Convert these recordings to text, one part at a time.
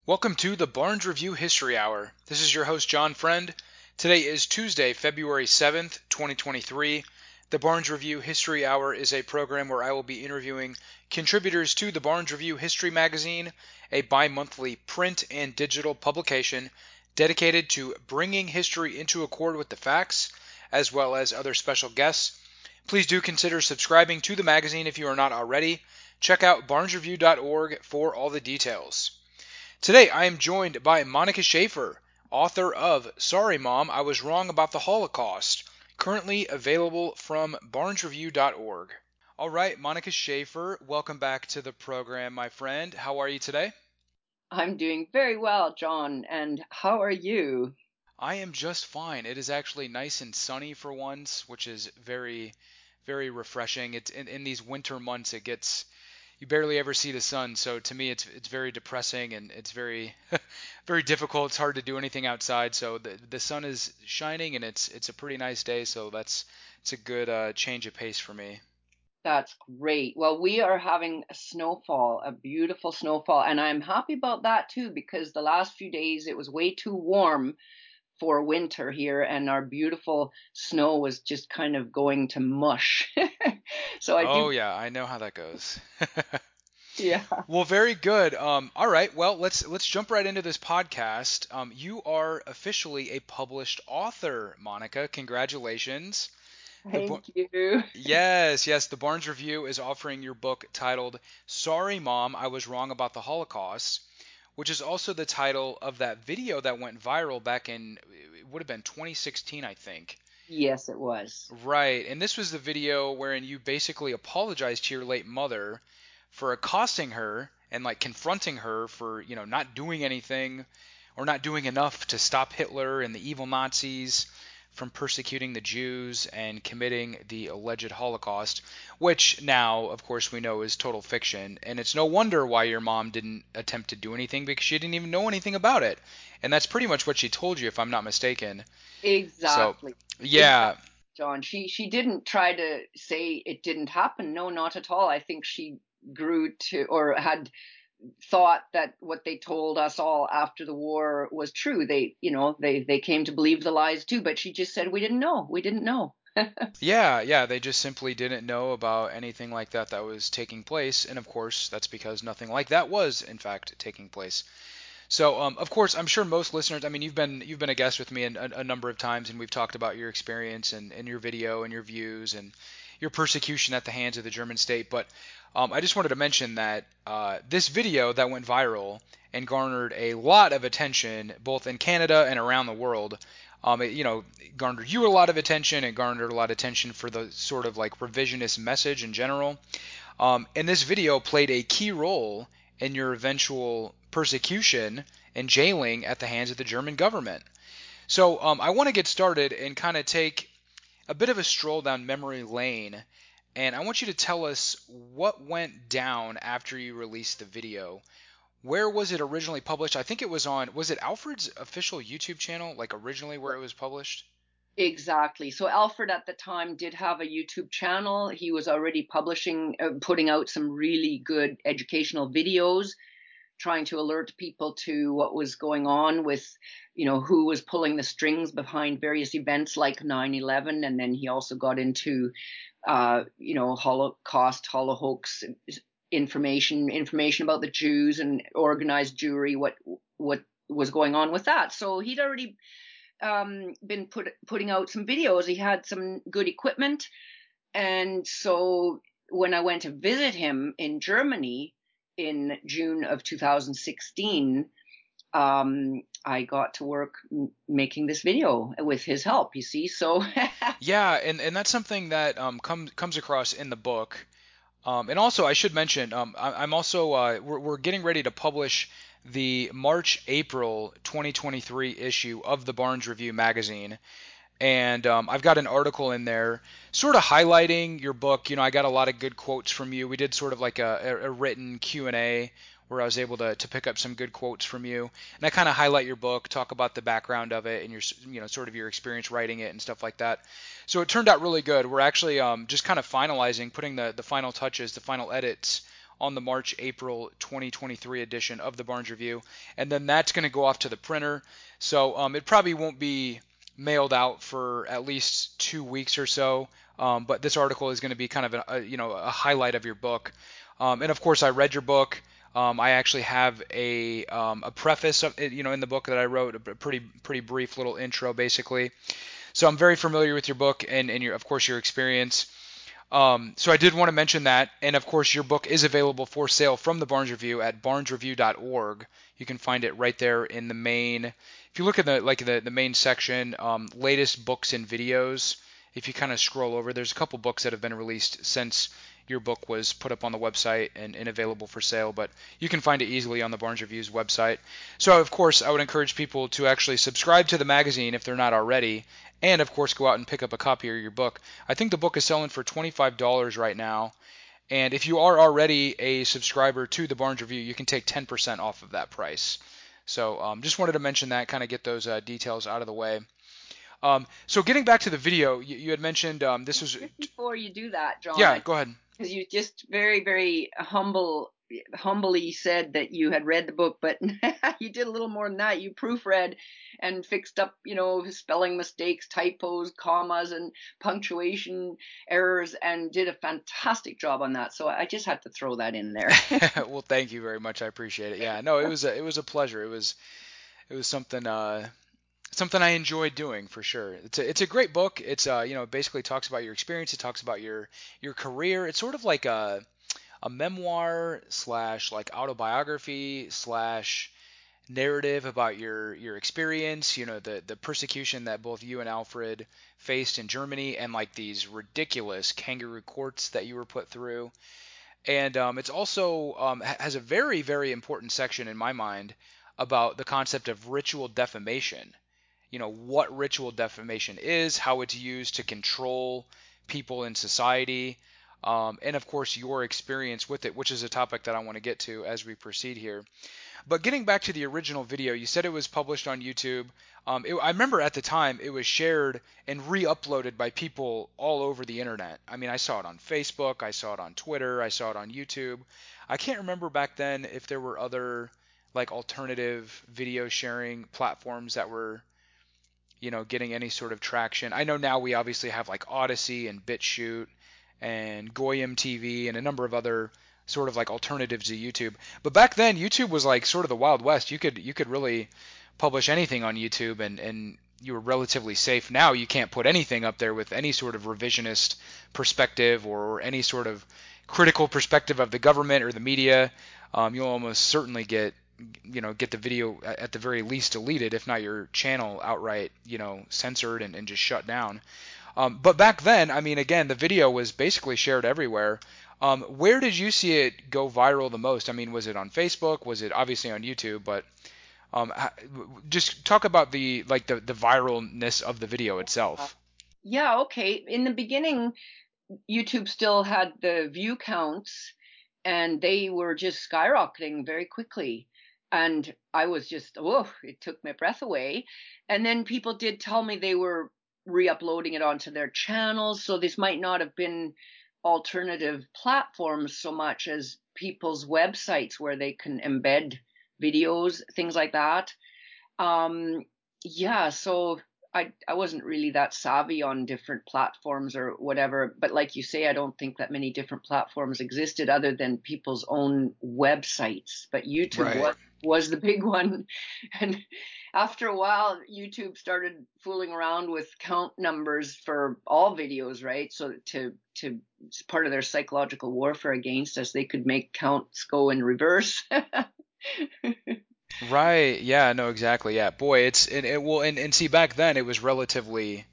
Welcome to the Barnes Review History Hour. This is your host, John Friend. Today is Tuesday, February 7th, 2023. The Barnes Review History Hour is a program where I will be interviewing contributors to the Barnes Review History Magazine, a bi-monthly print and digital publication dedicated to bringing history into accord with the facts, as well as other special guests. Please do consider subscribing to the magazine if you are not already. Check out barnesreview.org for all the details. Today I am joined by Monica Schaefer, author of Sorry Mom, I Was Wrong About the Holocaust, currently available from barnesreview.org. All right, Monica Schaefer, welcome back to the program, my friend. How are you today? I'm doing very well, John, and how are you? I am just fine. It is actually nice and sunny for once, which is very, very refreshing. It's in these winter months it gets you barely ever see the sun, so to me it's very depressing and it's very very difficult. It's hard to do anything outside, so the sun is shining and it's a pretty nice day, so it's a good change of pace for me. That's great. Well, we are having a snowfall, a beautiful snowfall, and I'm happy about that too because the last few days it was way too warm for winter here, and our beautiful snow was just kind of going to mush. So I Oh do, yeah, I know how that goes. yeah. Well, very good. All right. Well, let's jump right into this podcast. You are officially a published author, Monica. Congratulations. The Thank you. Yes, the Barnes Review is offering your book titled Sorry Mom, I Was Wrong About the Holocaust, which is also the title of that video that went viral back in, it would have been 2016, I think. Yes, it was. Right, and this was the video wherein you basically apologized to your late mother for accosting her and like confronting her for, not doing anything or not doing enough to stop Hitler and the evil Nazis from persecuting the Jews and committing the alleged Holocaust, which now, of course, we know is total fiction. And it's no wonder why your mom didn't attempt to do anything because she didn't even know anything about it. And that's pretty much what she told you, if I'm not mistaken. So, Exactly. yeah, Exactly, John. She didn't try to say it didn't happen. No, not at all. I think she grew to or had thought that what they told us all after the war was true. They came to believe the lies too, but she just said we didn't know. We didn't know. yeah, they just simply didn't know about anything like that that was taking place. And of course, that's because nothing like that was, in fact, taking place. So, of course, I'm sure most listeners. I mean, you've been a guest with me a number of times, and we've talked about your experience and your video and your views and your persecution at the hands of the German state. But I just wanted to mention that this video that went viral and garnered a lot of attention both in Canada and around the world. It garnered you a lot of attention. It garnered a lot of attention for the sort of like revisionist message in general. And this video played a key role in your eventual persecution and jailing at the hands of the German government. So I want to get started and kind of take a bit of a stroll down memory lane. And I want you to tell us what went down after you released the video. Where was it originally published? I think it was it Alfred's official YouTube channel, like originally where it was published? Exactly. So Alfred at the time did have a YouTube channel. He was already putting out some really good educational videos, trying to alert people to what was going on with, who was pulling the strings behind various events like 9/11. And then he also got into, Holocaust, Holocaust information about the Jews and organized Jewry, what was going on with that. So he'd already been putting out some videos. He had some good equipment, and so when I went to visit him in Germany in June of 2016, I got to work making this video with his help. You see, so Yeah, and that's something that comes across in the book. And also, I should mention, I'm also we're getting ready to publish the March-April 2023 issue of the Barnes Review magazine, and I've got an article in there, sort of highlighting your book. I got a lot of good quotes from you. We did sort of like a written Q&A where I was able to pick up some good quotes from you, and I kind of highlight your book, talk about the background of it, and your sort of your experience writing it and stuff like that. So it turned out really good. We're actually just kind of finalizing, putting the final touches, the final edits on the March-April 2023 edition of the Barnes Review, and then that's going to go off to the printer. So it probably won't be mailed out for at least 2 weeks or so. But this article is going to be kind of a highlight of your book. And of course, I read your book. I actually have a preface of it, in the book that I wrote, a pretty brief little intro, basically. So I'm very familiar with your book and of course your experience. So I did want to mention that, and of course your book is available for sale from the Barnes Review at barnesreview.org. You can find it right there in the main. If you look at the main section, latest books and videos. If you kind of scroll over, there's a couple books that have been released since your book was put up on the website and available for sale, but you can find it easily on the Barnes Review's website. So of course I would encourage people to actually subscribe to the magazine if they're not already, and of course go out and pick up a copy of your book. I think the book is selling for $25 right now, and if you are already a subscriber to the Barnes Review, you can take 10% off of that price. So just wanted to mention that, kind of get those details out of the way. So getting back to the video, you had mentioned this was... Just before you do that, John. Yeah, go ahead. Because you just very, very humbly said that you had read the book, but you did a little more than that. You proofread and fixed up, spelling mistakes, typos, commas, and punctuation errors, and did a fantastic job on that. So I just had to throw that in there. Well, thank you very much. I appreciate it. Yeah, no, it was a pleasure. It was something I enjoyed doing, for sure. It's a great book. It's it basically talks about your experience. It talks about your career. It's sort of like a memoir / like autobiography / narrative about your experience. The persecution that both you and Alfred faced in Germany, and like these ridiculous kangaroo courts that you were put through. And it's also has a very, very important section in my mind about the concept of ritual defamation. What ritual defamation is, how it's used to control people in society, and of course your experience with it, which is a topic that I want to get to as we proceed here. But getting back to the original video, you said it was published on YouTube. I remember at the time it was shared and re-uploaded by people all over the internet. I mean, I saw it on Facebook, I saw it on Twitter, I saw it on YouTube. I can't remember back then if there were other like alternative video sharing platforms that were getting any sort of traction. I know now we obviously have like Odyssey and BitChute and Goyim TV and a number of other sort of like alternatives to YouTube. But back then YouTube was like sort of the Wild West. You could really publish anything on YouTube and you were relatively safe. Now you can't put anything up there with any sort of revisionist perspective or any sort of critical perspective of the government or the media. You'll almost certainly get the video at the very least deleted, if not your channel outright, censored and just shut down. But back then, I mean, again, the video was basically shared everywhere. Where did you see it go viral the most? I mean, was it on Facebook? Was it obviously on YouTube? But just talk about the viralness of the video itself. Yeah, okay. In the beginning, YouTube still had the view counts, and they were just skyrocketing very quickly. And I was just, it took my breath away. And then people did tell me they were re-uploading it onto their channels. So this might not have been alternative platforms so much as people's websites where they can embed videos, things like that. Yeah, so I wasn't really that savvy on different platforms or whatever, but like you say, I don't think that many different platforms existed other than people's own websites. But YouTube Right. was the big one. And after a while, YouTube started fooling around with count numbers for all videos, right? So to it's part of their psychological warfare against us, they could make counts go in reverse. Right. Yeah. No. Exactly. Yeah. Boy, and see, back then it was relatively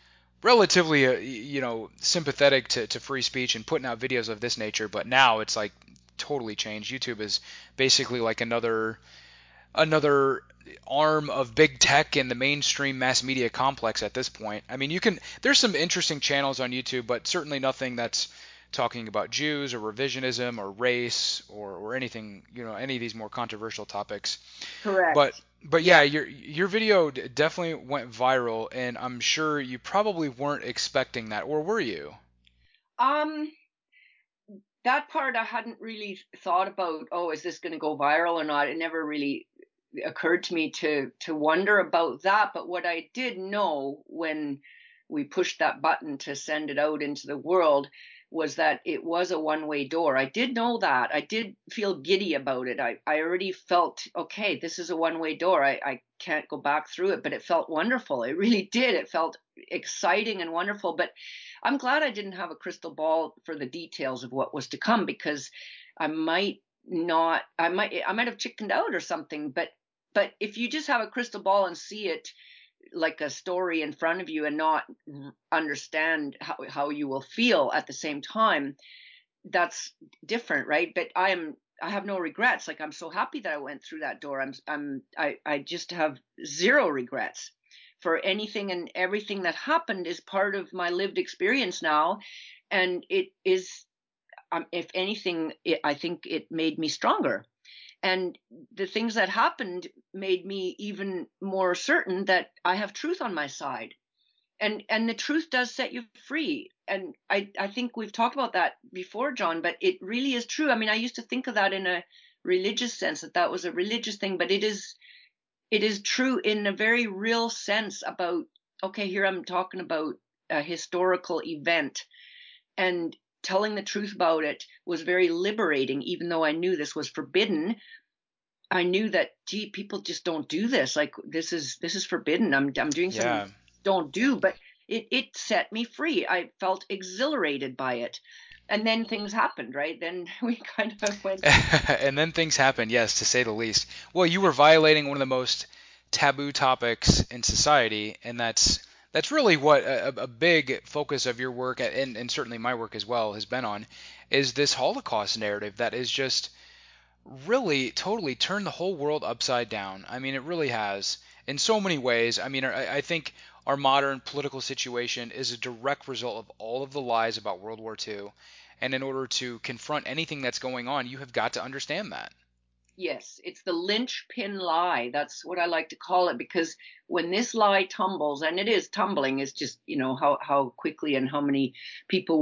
sympathetic to free speech and putting out videos of this nature. But now it's like totally changed. YouTube is basically like another arm of big tech in the mainstream mass media complex at this point. I mean, there's some interesting channels on YouTube, but certainly nothing that's talking about Jews or revisionism or race or anything, any of these more controversial topics. Correct. But yeah, your video definitely went viral, and I'm sure you probably weren't expecting that, or were you? that part I hadn't really thought about. Oh, is this going to go viral or not? It never really occurred to me to wonder about that. But what I did know when we pushed that button to send it out into the world was that it was a one-way door. I did know that. I did feel giddy about it. I already felt, okay, this is a one-way door. I can't go back through it, but it felt wonderful. It really did. It felt exciting and wonderful. But I'm glad I didn't have a crystal ball for the details of what was to come, because I might not, I might have chickened out or something. But if you just have a crystal ball and see it like a story in front of you and not understand how you will feel at the same time, that's different, right? But I have no regrets. Like, I'm so happy that I went through that door. I just have zero regrets for anything, and everything that happened is part of my lived experience now. And it is, if anything, I think it made me stronger. And the things that happened made me even more certain that I have truth on my side. And the truth does set you free. And I think we've talked about that before, John, but it really is true. I mean, I used to think of that in a religious sense, that that was a religious thing, but it is true in a very real sense about, okay, here I'm talking about a historical event, and telling the truth about it was very liberating. Even though I knew this was forbidden, I knew that, gee, people just don't do this. Like, this is forbidden. I'm doing something Yeah. don't do, but it set me free. I felt exhilarated by it. And then things happened, right? Then we kind of went. And then things happen, yes, to say the least. Well, you were violating one of the most taboo topics in society, and that's really what a big focus of your work, and certainly my work as well, has been on, is this Holocaust narrative that is just really totally turned the whole world upside down. I mean, it really has in so many ways. I mean, I think our modern political situation is a direct result of all of the lies about World War II. And in order to confront anything that's going on, you have got to understand that. Yes, it's the linchpin lie. That's what I like to call it, because when this lie tumbles, and it is tumbling, it's just, how quickly and how many people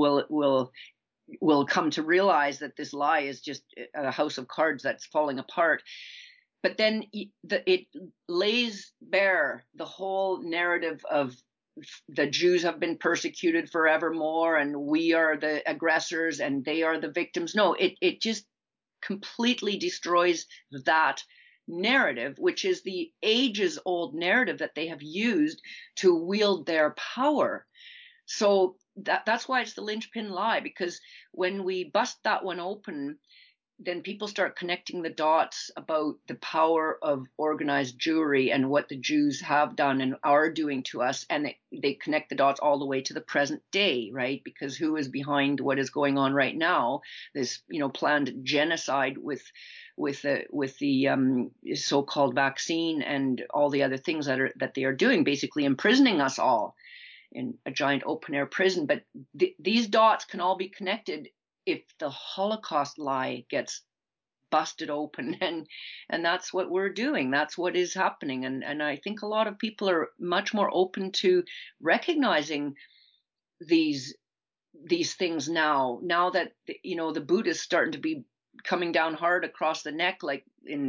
will come to realize that this lie is just a house of cards that's falling apart. But then it lays bare the whole narrative of the Jews have been persecuted forevermore, and we are the aggressors and they are the victims. No, it just completely destroys that narrative, which is the ages old narrative that they have used to wield their power. So that's why it's the linchpin lie, because when we bust that one open, then people start connecting the dots about the power of organized Jewry and what the Jews have done and are doing to us. And they connect the dots all the way to the present day, right? Because who is behind what is going on right now? This, planned genocide with the so-called vaccine and all the other things that they are doing, basically imprisoning us all in a giant open air prison. But these dots can all be connected if the Holocaust lie gets busted open, and that's what we're doing. That's what is happening. And I think a lot of people are much more open to recognizing these things now that the boot is starting to be coming down hard across the neck, like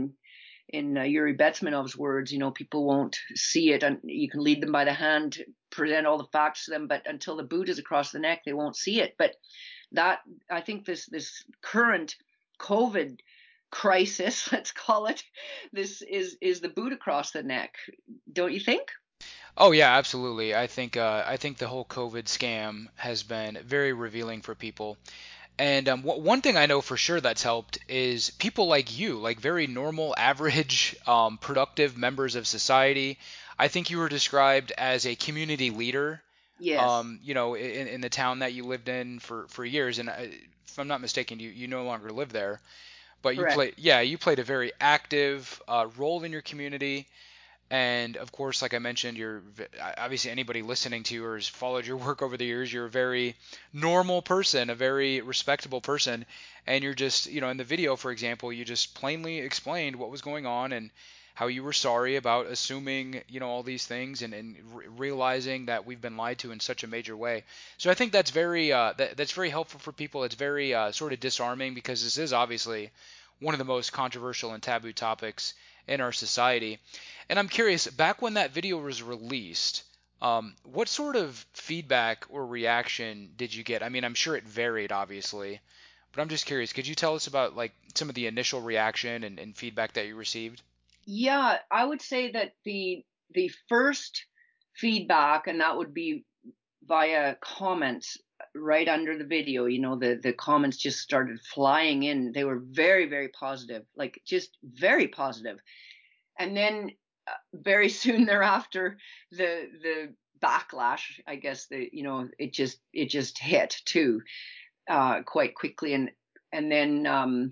in Yuri Bezmenov's words. People won't see it, and you can lead them by the hand, present all the facts to them, but until the boot is across the neck, they won't see it. But that, I think, this current COVID crisis, let's call it, this is the boot across the neck, don't you think? Oh yeah, absolutely. I think the whole COVID scam has been very revealing for people. And one thing I know for sure that's helped is people like you, like very normal, average, productive members of society. I think you were described as a community leader, Yes, in the town that you lived in for years. And if I'm not mistaken, you no longer live there. But correct. you played a very active role in your community. And of course, like I mentioned, you're obviously anybody listening to you or has followed your work over the years, you're a very normal person, a very respectable person. And you're just, in the video, for example, you just plainly explained what was going on and how you were sorry about assuming, all these things, and realizing that we've been lied to in such a major way. So I think that's that's very helpful for people. It's very sort of disarming, because this is obviously one of the most controversial and taboo topics in our society. And I'm curious, back when that video was released, what sort of feedback or reaction did you get? I mean, I'm sure it varied, obviously, but I'm just curious. Could you tell us about like some of the initial reaction and feedback that you received? Yeah, I would say that the first feedback, and that would be via comments right under the video. The comments just started flying in. They were very, very positive, like just very positive. And then very soon thereafter, the backlash, I guess, it just hit too, quite quickly. And then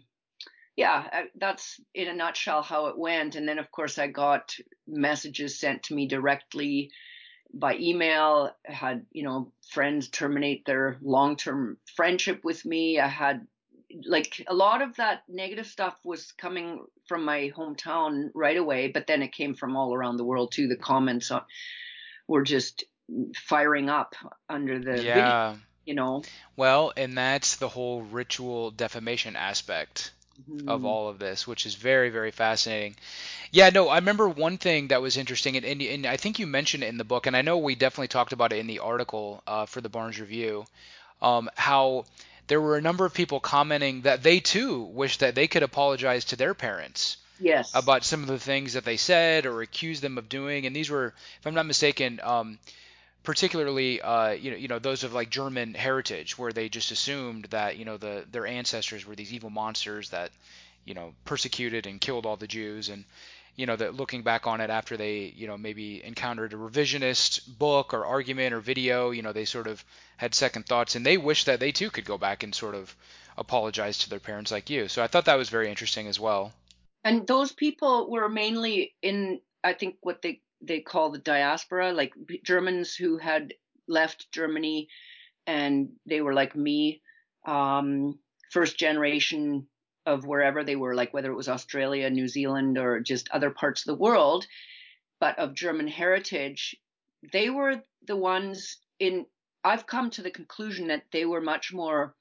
yeah, that's in a nutshell how it went. And then, of course, I got messages sent to me directly by email. I had, friends terminate their long-term friendship with me. I had, like, a lot of that negative stuff was coming from my hometown right away, but then it came from all around the world too. The comments were just firing up under the video, Yeah. you know. Well, and that's the whole ritual defamation aspect of Mhm. all of this, which is very, very fascinating. Yeah, no, I remember one thing that was interesting, and I think you mentioned it in the book, and I know we definitely talked about it in the article for the Barnes Review, how there were a number of people commenting that they too wish that they could apologize to their parents Yes. about some of the things that they said or accused them of doing. And these were, if I'm not mistaken, particularly those of like German heritage, where they just assumed that their ancestors were these evil monsters that persecuted and killed all the Jews. And that looking back on it after they maybe encountered a revisionist book or argument or video, they sort of had second thoughts, and they wish that they too could go back and sort of apologize to their parents like you. So I thought that was very interesting as well. And those people were mainly in, I think, what they call the diaspora, like Germans who had left Germany, and they were like me, first generation of wherever they were, like whether it was Australia, New Zealand, or just other parts of the world, but of German heritage. They were the ones in, I've come to the conclusion that they were much more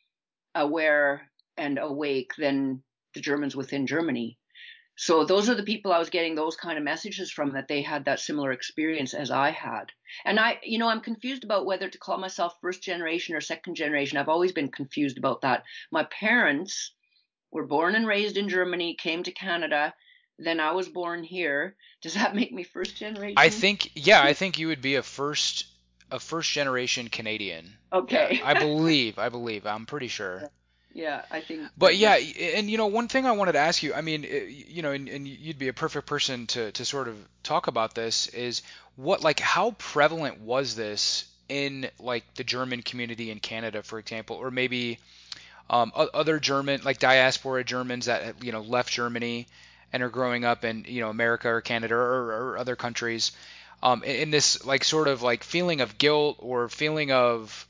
aware and awake than the Germans within Germany. So those are the people I was getting those kind of messages from, that they had that similar experience as I had. And I'm confused about whether to call myself first generation or second generation. I've always been confused about that. My parents were born and raised in Germany, came to Canada, then I was born here. Does that make me first I generation? think, yeah, I think you would be a first generation Canadian. Yeah, Okay. I believe, I'm pretty sure. Yeah, I think But that yeah, and one thing I wanted to ask you, I mean, and you'd be a perfect person to sort of talk about this, is like how prevalent was this in like the German community in Canada, for example, or maybe other German, like diaspora Germans that left Germany and are growing up in America or Canada or other countries, in this like sort of like feeling of guilt or feeling of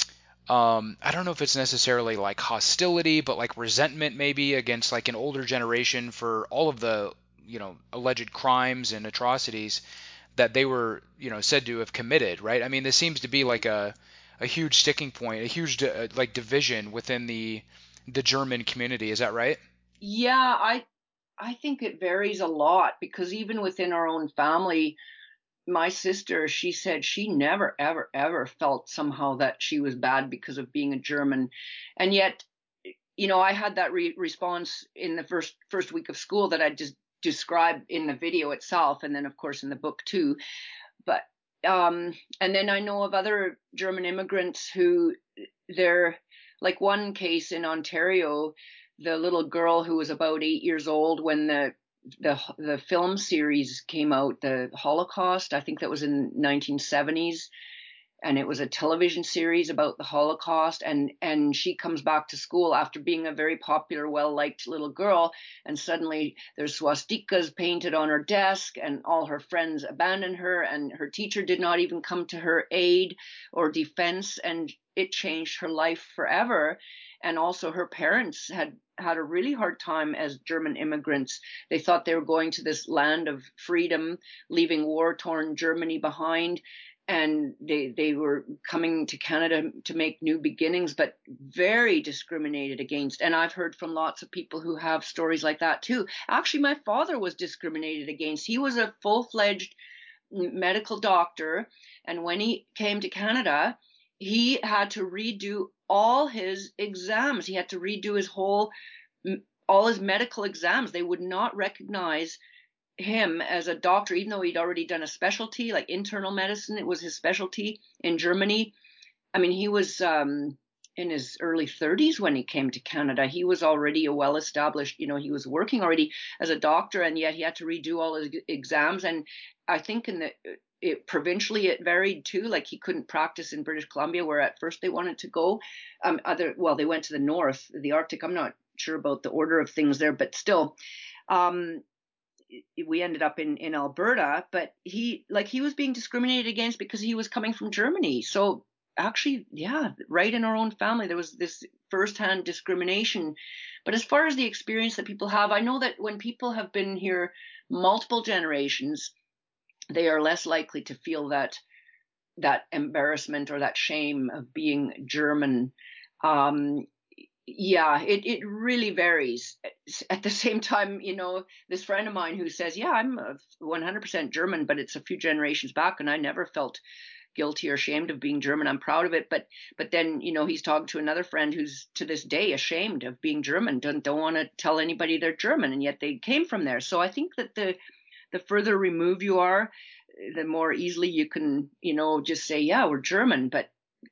I don't know if it's necessarily like hostility, but like resentment maybe against like an older generation for all of the alleged crimes and atrocities that they were said to have committed, right? I mean, this seems to be like a huge sticking point, a huge like division within the German community. Is that right? yeah, I think it varies a lot, because even within our own family, my sister, she said she never, ever, ever felt somehow that she was bad because of being a German. And yet, I had that response in the first week of school that I just described in the video itself, and then of course in the book too. But and then I know of other German immigrants who, they're, like one case in Ontario, the little girl who was about 8 years old when the film series came out, the Holocaust. I think that was in 1970s, and it was a television series about the Holocaust. And she comes back to school after being a very popular, well liked little girl, and suddenly there's swastikas painted on her desk, and all her friends abandon her, and her teacher did not even come to her aid or defense, and it changed her life forever. and also her parents had a really hard time as German immigrants. They thought they were going to this land of freedom, leaving war-torn Germany behind, and they were coming to Canada to make new beginnings, but very discriminated against. And I've heard from lots of people who have stories like that too. Actually, my father was discriminated against. He was a full-fledged medical doctor, and when he came to Canada, he had to redo all his exams. He had to redo all his medical exams. They would not recognize him as a doctor, even though he'd already done a specialty like internal medicine. It was his specialty in Germany. I mean, he was in his early 30s when he came to Canada. He was already a well-established, he was working already as a doctor, and yet he had to redo all his exams. And I think provincially it varied too. Like, he couldn't practice in British Columbia, where at first they wanted to go. They went to the north, the Arctic. I'm not sure about the order of things there, but still, we ended up in Alberta. But he was being discriminated against because he was coming from Germany. So actually, yeah, right in our own family, there was this firsthand discrimination. But as far as the experience that people have, I know that when people have been here multiple generations, they are less likely to feel that embarrassment or that shame of being German. Yeah, it really varies. At the same time, this friend of mine who says, yeah, I'm 100% German, but it's a few generations back, and I never felt guilty or ashamed of being German. I'm proud of it. But then, he's talking to another friend who's to this day ashamed of being German, don't want to tell anybody they're German, and yet they came from there. So I think that the further removed you are, the more easily you can, just say, yeah, we're German. But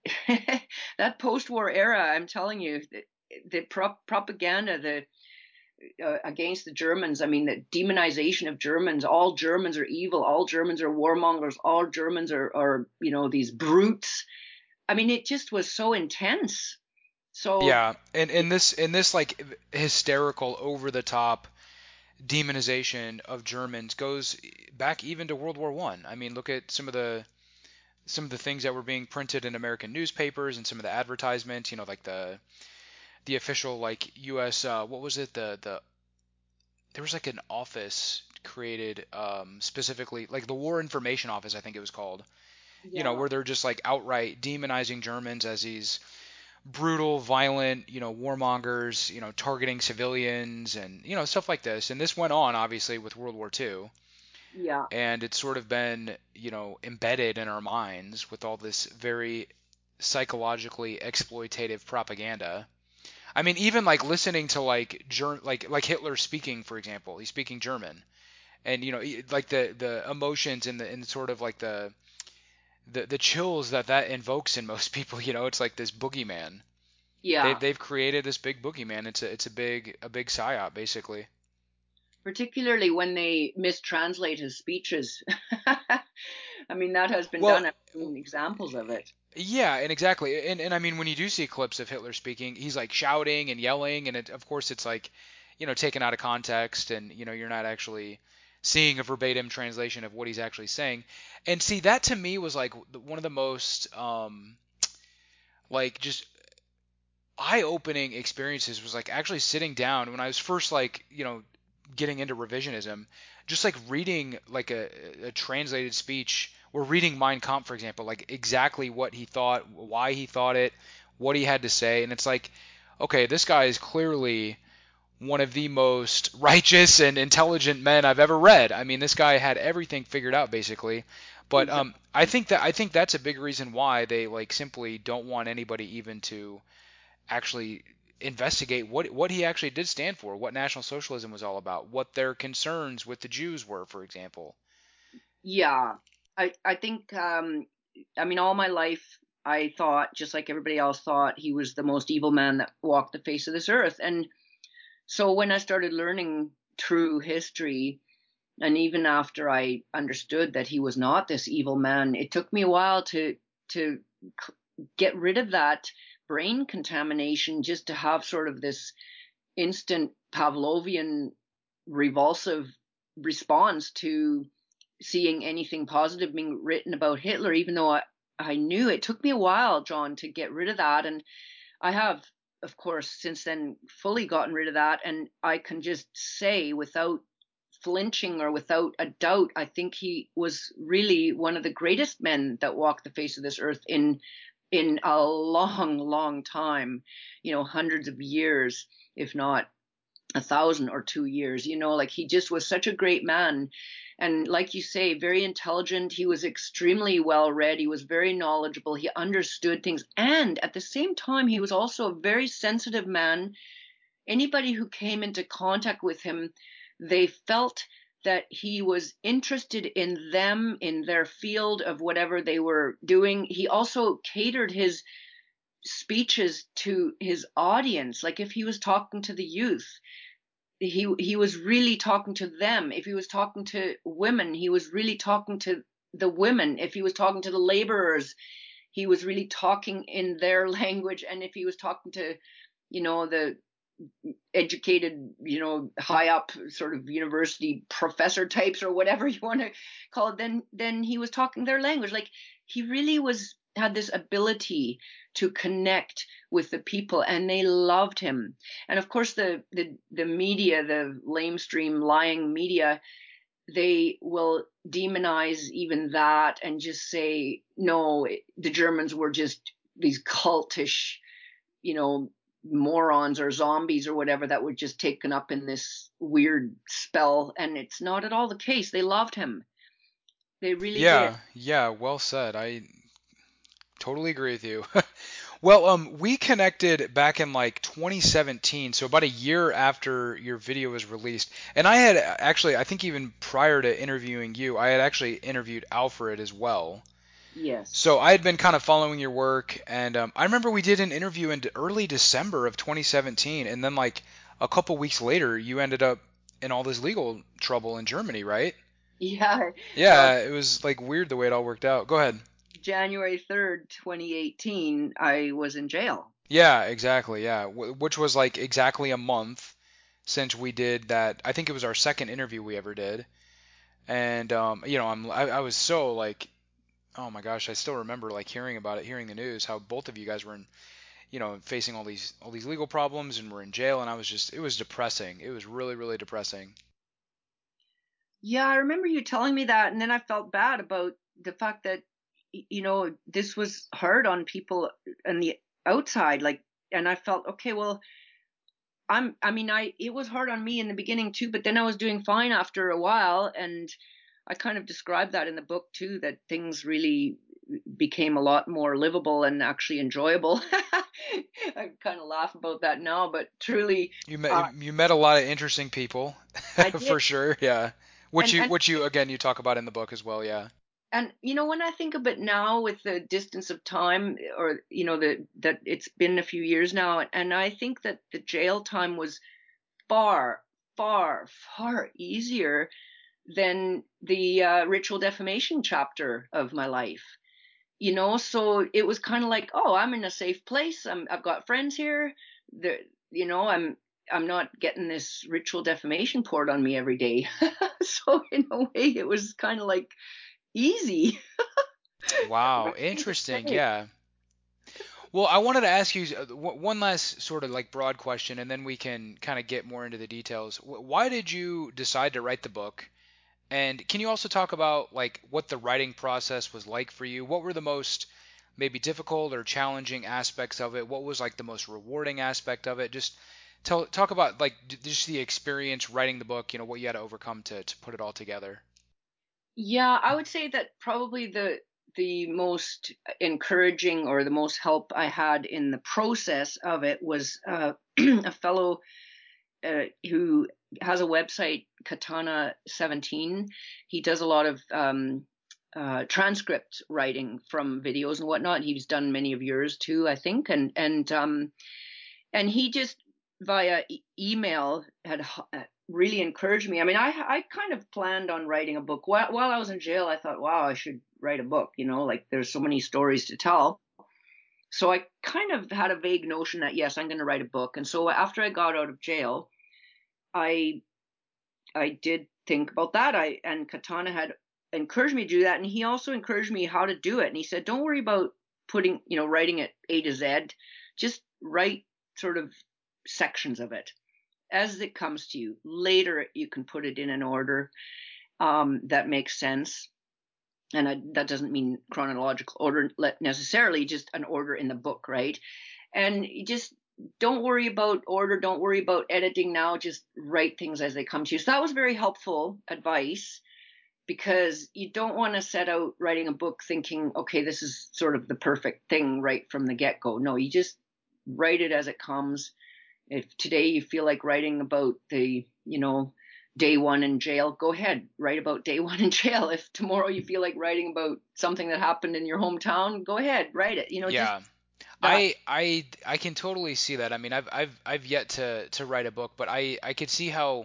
that post-war era, I'm telling you, the propaganda, against the Germans, I mean, the demonization of Germans, all Germans are evil, all Germans are warmongers, all Germans are these brutes. I mean, it just was so intense. So Yeah, and in this like hysterical, over the top demonization of Germans goes back even to World War One. I mean, look at some of the things that were being printed in American newspapers and some of the advertisements. Like the official like U.S. What was it? There was like an office created specifically, like the War Information Office, I think it was called. yeah, Where they're just like outright demonizing Germans as these brutal, violent, warmongers, targeting civilians and, stuff like this. And this went on, obviously, with World War II. yeah, And it's sort of been, embedded in our minds with all this very psychologically exploitative propaganda. I mean, even like listening to like Hitler speaking, for example, he's speaking German, and like the emotions and sort of like the chills that invokes in most people. It's like this boogeyman. They've yeah. they've created this big boogeyman. It's a big psyop, basically. Particularly when they mistranslate his speeches. I mean, that has been Well, done. I've seen examples of it. yeah, and exactly. And I mean, when you do see clips of Hitler speaking, he's like shouting and yelling, and of course it's like, taken out of context, and you're not actually seeing a verbatim translation of what he's actually saying. And see, that to me was like one of the most like just eye-opening experiences was like actually sitting down when I was first like, getting into revisionism, just like reading like a translated speech, or reading Mein Kampf, for example, like exactly what he thought, why he thought it, what he had to say. And it's like, okay, this guy is clearly one of the most righteous and intelligent men I've ever read. I mean, this guy had everything figured out basically. But Exactly. I think that's a big reason why they like simply don't want anybody even to actually investigate what he actually did stand for, what National Socialism was all about, what their concerns with the Jews were, for example. Yeah, I think I mean, all my life I thought, just like everybody else thought, he was the most evil man that walked the face of this earth. And so when I started learning true history, and even after I understood that he was not this evil man, it took me a while to get rid of that brain contamination, just to have sort of this instant Pavlovian revulsive response to seeing anything positive being written about Hitler, even though I knew it took me a while, John, to get rid of that. And I have of course, since then fully gotten rid of that. And I can just say without flinching or without a doubt, I think he was really one of the greatest men that walked the face of this earth in a long, long time, hundreds of years, if not 1,000 or 2 years. Like he just was such a great man. And like you say, very intelligent. He was extremely well read. He was very knowledgeable. He understood things. And at the same time, he was also a very sensitive man. Anybody who came into contact with him, they felt that he was interested in them, in their field of whatever they were doing. He also catered his speeches to his audience. Like if he was talking to the youth, he was really talking to them. If he was talking to women, he was really talking to the women. If he was talking to the laborers, he was really talking in their language. And if he was talking to, the educated, high up sort of university professor types or whatever you want to call it, then he was talking their language. Like he really had this ability to connect with the people, and they loved him. And of course the media, the lamestream lying media, they will demonize even that and just say, no, the Germans were just these cultish, morons or zombies or whatever that were just taken up in this weird spell. And it's not at all the case. They loved him. They really did. Yeah, well said. I totally agree with you. Well, we connected back in like 2017, so about a year after your video was released. And I had actually, I think even prior to interviewing you, I had actually interviewed Alfred as well. Yes. So I had been kind of following your work, and I remember we did an interview in early December of 2017, and then like a couple weeks later, you ended up in all this legal trouble in Germany, right? Yeah. Well, Yeah, it was like weird the way it all worked out. Go ahead. January 3rd, 2018, I was in jail. Yeah, exactly. Yeah, which was like exactly a month since we did that. I think it was our second interview we ever did, and I was so like, oh my gosh, I still remember like hearing about it, hearing the news, how both of you guys were in, facing all these legal problems and were in jail, and it was depressing. It was really, really depressing. Yeah, I remember you telling me that, and then I felt bad about the fact that this was hard on people on the outside, like, and I felt, okay, well, it was hard on me in the beginning too, but then I was doing fine after a while, and I kind of described that in the book too, that things really became a lot more livable and actually enjoyable. I kind of laugh about that now, but truly, You met uh, you met a lot of interesting people, I for did. sure. Yeah, which And you and which you again you talk about in the book as well. Yeah. and when I think of it now with the distance of time, or that it's been a few years now, and I think that the jail time was far, far, far easier than the ritual defamation chapter of my life. So it was kind of like, oh, I'm in a safe place. I've got friends here. There, I'm not getting this ritual defamation poured on me every day. So in a way, it was kind of like easy. Wow, Weird thing to interesting. say. Yeah. Well, I wanted to ask you one last sort of like broad question, and then we can kind of get more into the details. Why did you decide to write the book? And can you also talk about like what the writing process was like for you? What were the most maybe difficult or challenging aspects of it? What was like the most rewarding aspect of it? Just talk about like just the experience writing the book, what you had to overcome to put it all together. Yeah, I would say that probably the most encouraging or the most help I had in the process of it was a fellow who has a website, Katana 17. He does a lot of transcript writing from videos and whatnot. He's done many of yours too, I think, and he just via email had really encouraged me. I mean, I kind of planned on writing a book while I was in jail. I thought, wow, I should write a book. Like there's so many stories to tell. So I kind of had a vague notion that yes, I'm going to write a book. And so after I got out of jail, I I did think about that. And Katana had encouraged me to do that, and he also encouraged me how to do it. And he said, "Don't worry about writing it A to Z. Just write sort of sections of it as it comes to you. Later, you can put it in an order that makes sense. And that doesn't mean chronological order necessarily, just an order in the book, right? And you just don't worry about order, don't worry about editing now, just write things as they come to you. So that was very helpful advice, because you don't want to set out writing a book thinking, okay, this is sort of the perfect thing right from the get-go. No, you just write it as it comes. If today you feel like writing about the, day one in jail, go ahead, write about day one in jail. If tomorrow you feel like writing about something that happened in your hometown, go ahead, write it. Just Yeah. that. I can totally see that. I mean, I've yet to write a book, but I could see how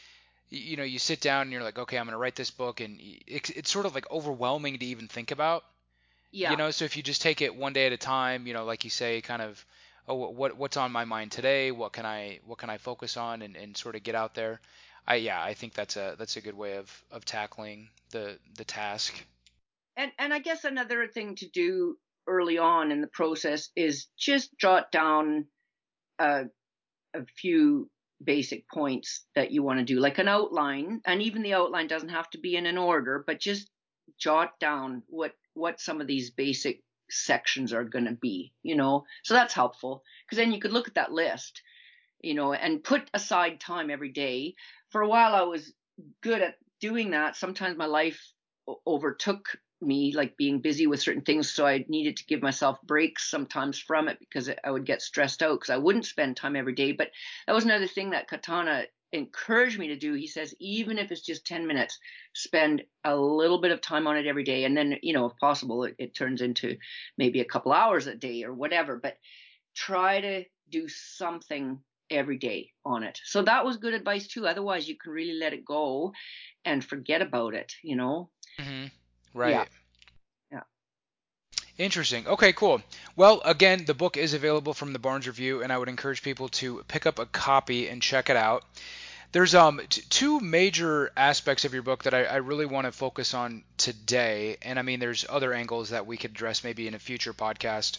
you sit down and you're like, okay, I'm going to write this book, and it's sort of like overwhelming to even think about. Yeah. So if you just take it one day at a time, like you say, kind of, oh, what's on my mind today? What can I focus on, and sort of get out there. I think that's a good way of tackling the task. And I guess another thing to do early on in the process is just jot down a, a few basic points that you want to do, like an outline. And even the outline doesn't have to be in an order, but just jot down what some of these basic sections are going to be. So that's helpful, because then you could look at that list, and put aside time every day. For a while, I was good at doing that. Sometimes my life overtook me, like being busy with certain things. So I needed to give myself breaks sometimes from it, because I would get stressed out because I wouldn't spend time every day. But that was another thing that Katana encouraged me to do. He says, even if it's just 10 minutes, spend a little bit of time on it every day. And then, if possible, it turns into maybe a couple hours a day or whatever. But try to do something every day on it. So that was good advice too. Otherwise, you can really let it go and forget about it. Hmm. Yeah. Right. Yeah. Interesting. Okay, cool. Well, again, the book is available from the Barnes Review, and I would encourage people to pick up a copy and check it out. There's two major aspects of your book that I really want to focus on today, and I mean there's other angles that we could address maybe in a future podcast.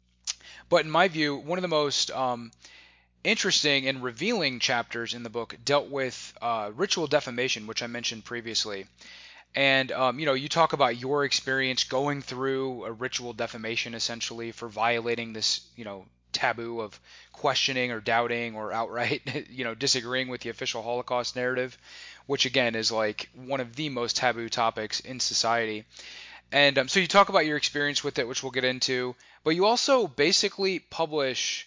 But in my view, one of the most interesting and revealing chapters in the book dealt with ritual defamation, which I mentioned previously. And you talk about your experience going through a ritual defamation essentially for violating this, taboo of questioning or doubting or outright, disagreeing with the official Holocaust narrative, which again is like one of the most taboo topics in society. And so you talk about your experience with it, which we'll get into, but you also basically publish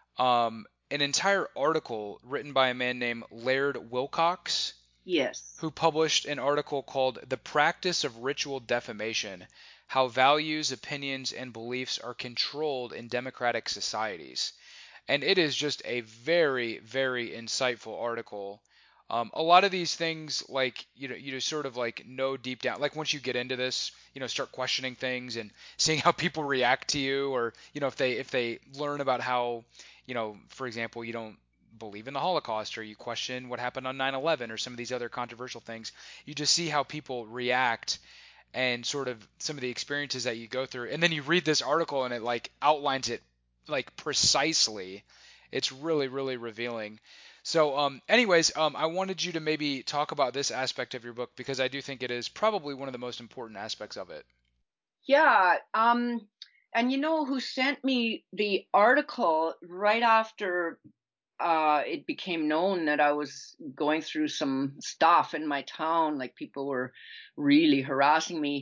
an entire article written by a man named Laird Wilcox, Yes. who published an article called The Practice of Ritual Defamation: How Values, Opinions, and Beliefs Are Controlled in Democratic Societies. And it is just a very, very insightful article. A lot of these things, like, you just sort of like know deep down, like once you get into this, start questioning things and seeing how people react to you, or, if they learn about how, for example, you don't believe in the Holocaust, or you question what happened on 9/11 or some of these other controversial things, you just see how people react and sort of some of the experiences that you go through. And then you read this article and it like outlines it like precisely. It's really, really revealing. So, anyways, I wanted you to maybe talk about this aspect of your book, because I do think it is probably one of the most important aspects of it. Yeah. And you know who sent me the article right after it became known that I was going through some stuff in my town, like people were really harassing me,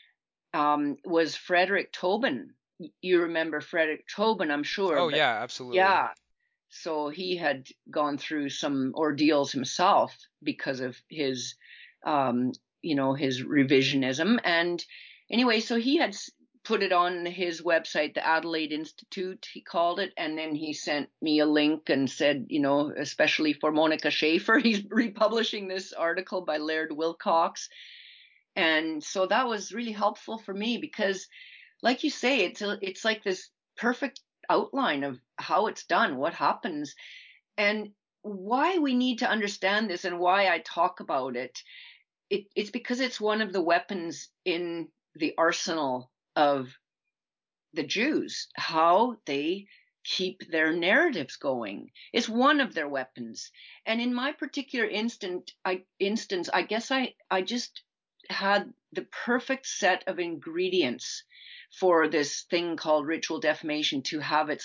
was Frederick Tobin. You remember Frederick Tobin, I'm sure, Oh but yeah, absolutely. yeah. So he had gone through some ordeals himself because of his revisionism. And anyway, so he had put it on his website, the Adelaide Institute, he called it. And then he sent me a link and said, especially for Monica Schaefer, he's republishing this article by Laird Wilcox. And so that was really helpful for me, because like you say, it's like this perfect outline of how it's done, what happens, and why we need to understand this, and why I talk about it. It's because it's one of the weapons in the arsenal of the Jews, how they keep their narratives going. It's one of their weapons. And in my particular instance, I guess I just had the perfect set of ingredients for this thing called ritual defamation to have its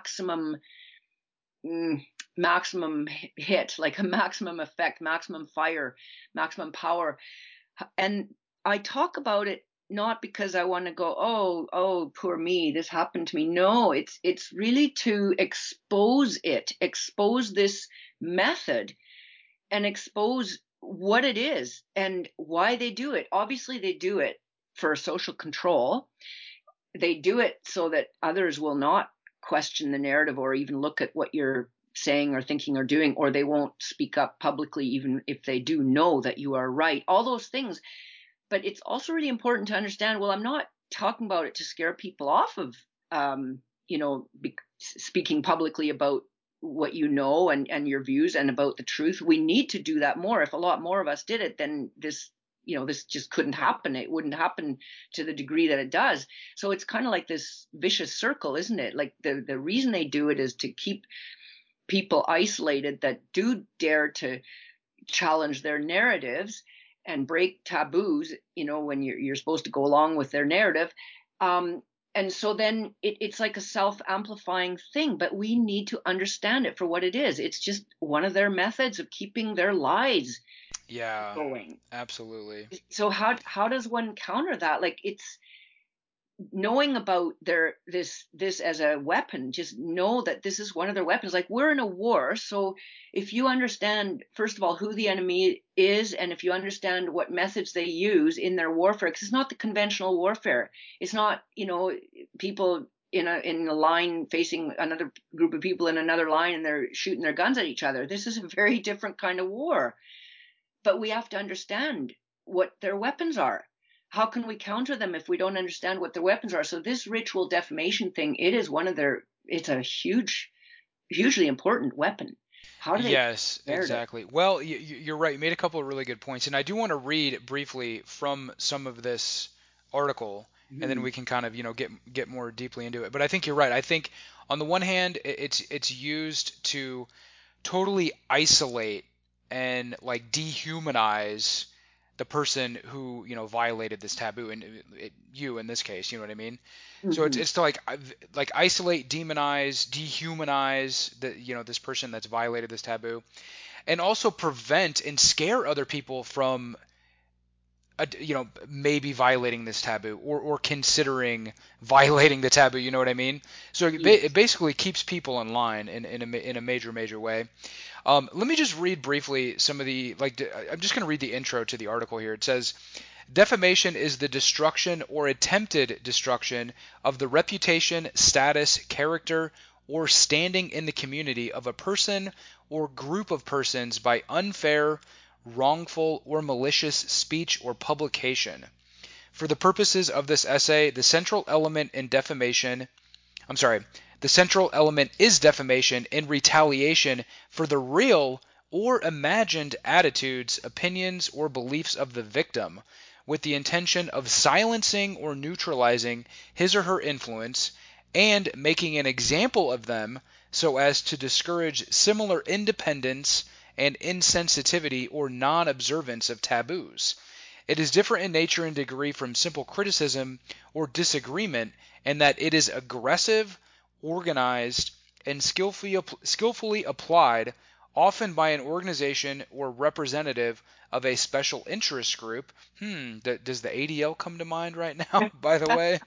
maximum hit, like a maximum effect, maximum fire, maximum power. And I talk about it not because I want to go, oh, poor me, this happened to me. No, it's really to expose this method, and expose what it is and why they do it. Obviously, they do it for social control. They do it so that others will not question the narrative or even look at what you're saying or thinking or doing, or they won't speak up publicly, even if they do know that you are right. All those things. But it's also really important to understand, well, I'm not talking about it to scare people off of, speaking publicly about what you know and your views and about the truth. We need to do that more. If a lot more of us did it, then this just couldn't happen. It wouldn't happen to the degree that it does. So it's kind of like this vicious circle, isn't it? Like the reason they do it is to keep people isolated that do dare to challenge their narratives and break taboos, when you're supposed to go along with their narrative. And so then it's like a self-amplifying thing, but we need to understand it for what it is. It's just one of their methods of keeping their lies going. Absolutely. So how does one counter that? Like, it's knowing about this as a weapon. Just know that this is one of their weapons. Like, we're in a war, so if you understand, first of all, who the enemy is, and if you understand what methods they use in their warfare, because it's not the conventional warfare. It's not people in a line facing another group of people in another line, and they're shooting their guns at each other. This is a very different kind of war. But we have to understand what their weapons are. How can we counter them if we don't understand what their weapons are? So this ritual defamation thing, it's a hugely important weapon. How do they? Yes, exactly. Well, you're right. You made a couple of really good points, and I do want to read briefly from some of this article, and then Mm-hmm. we can kind of get more deeply into it. But I think you're right. I think on the one hand, it's used to totally isolate and like dehumanize the person who violated this taboo, and you in this case, you know what I mean. So Mm-hmm. it's to like isolate, demonize, dehumanize this person that's violated this taboo, and also prevent and scare other people from maybe violating this taboo, or considering violating the taboo. You know what I mean? So it Yes. basically keeps people in line in a major way. Let me just read briefly some of the I'm just going to read the intro to the article here. It says, defamation is the destruction or attempted destruction of the reputation, status, character, or standing in the community of a person or group of persons by unfair, wrongful, or malicious speech or publication. For the purposes of this essay, the central element is defamation in retaliation for the real or imagined attitudes, opinions, or beliefs of the victim, with the intention of silencing or neutralizing his or her influence, and making an example of them so as to discourage similar independence and insensitivity or non-observance of taboos. It is different in nature and degree from simple criticism or disagreement in that it is aggressive, organized, and skillfully applied, often by an organization or representative of a special interest group. Does the ADL come to mind right now, by the way?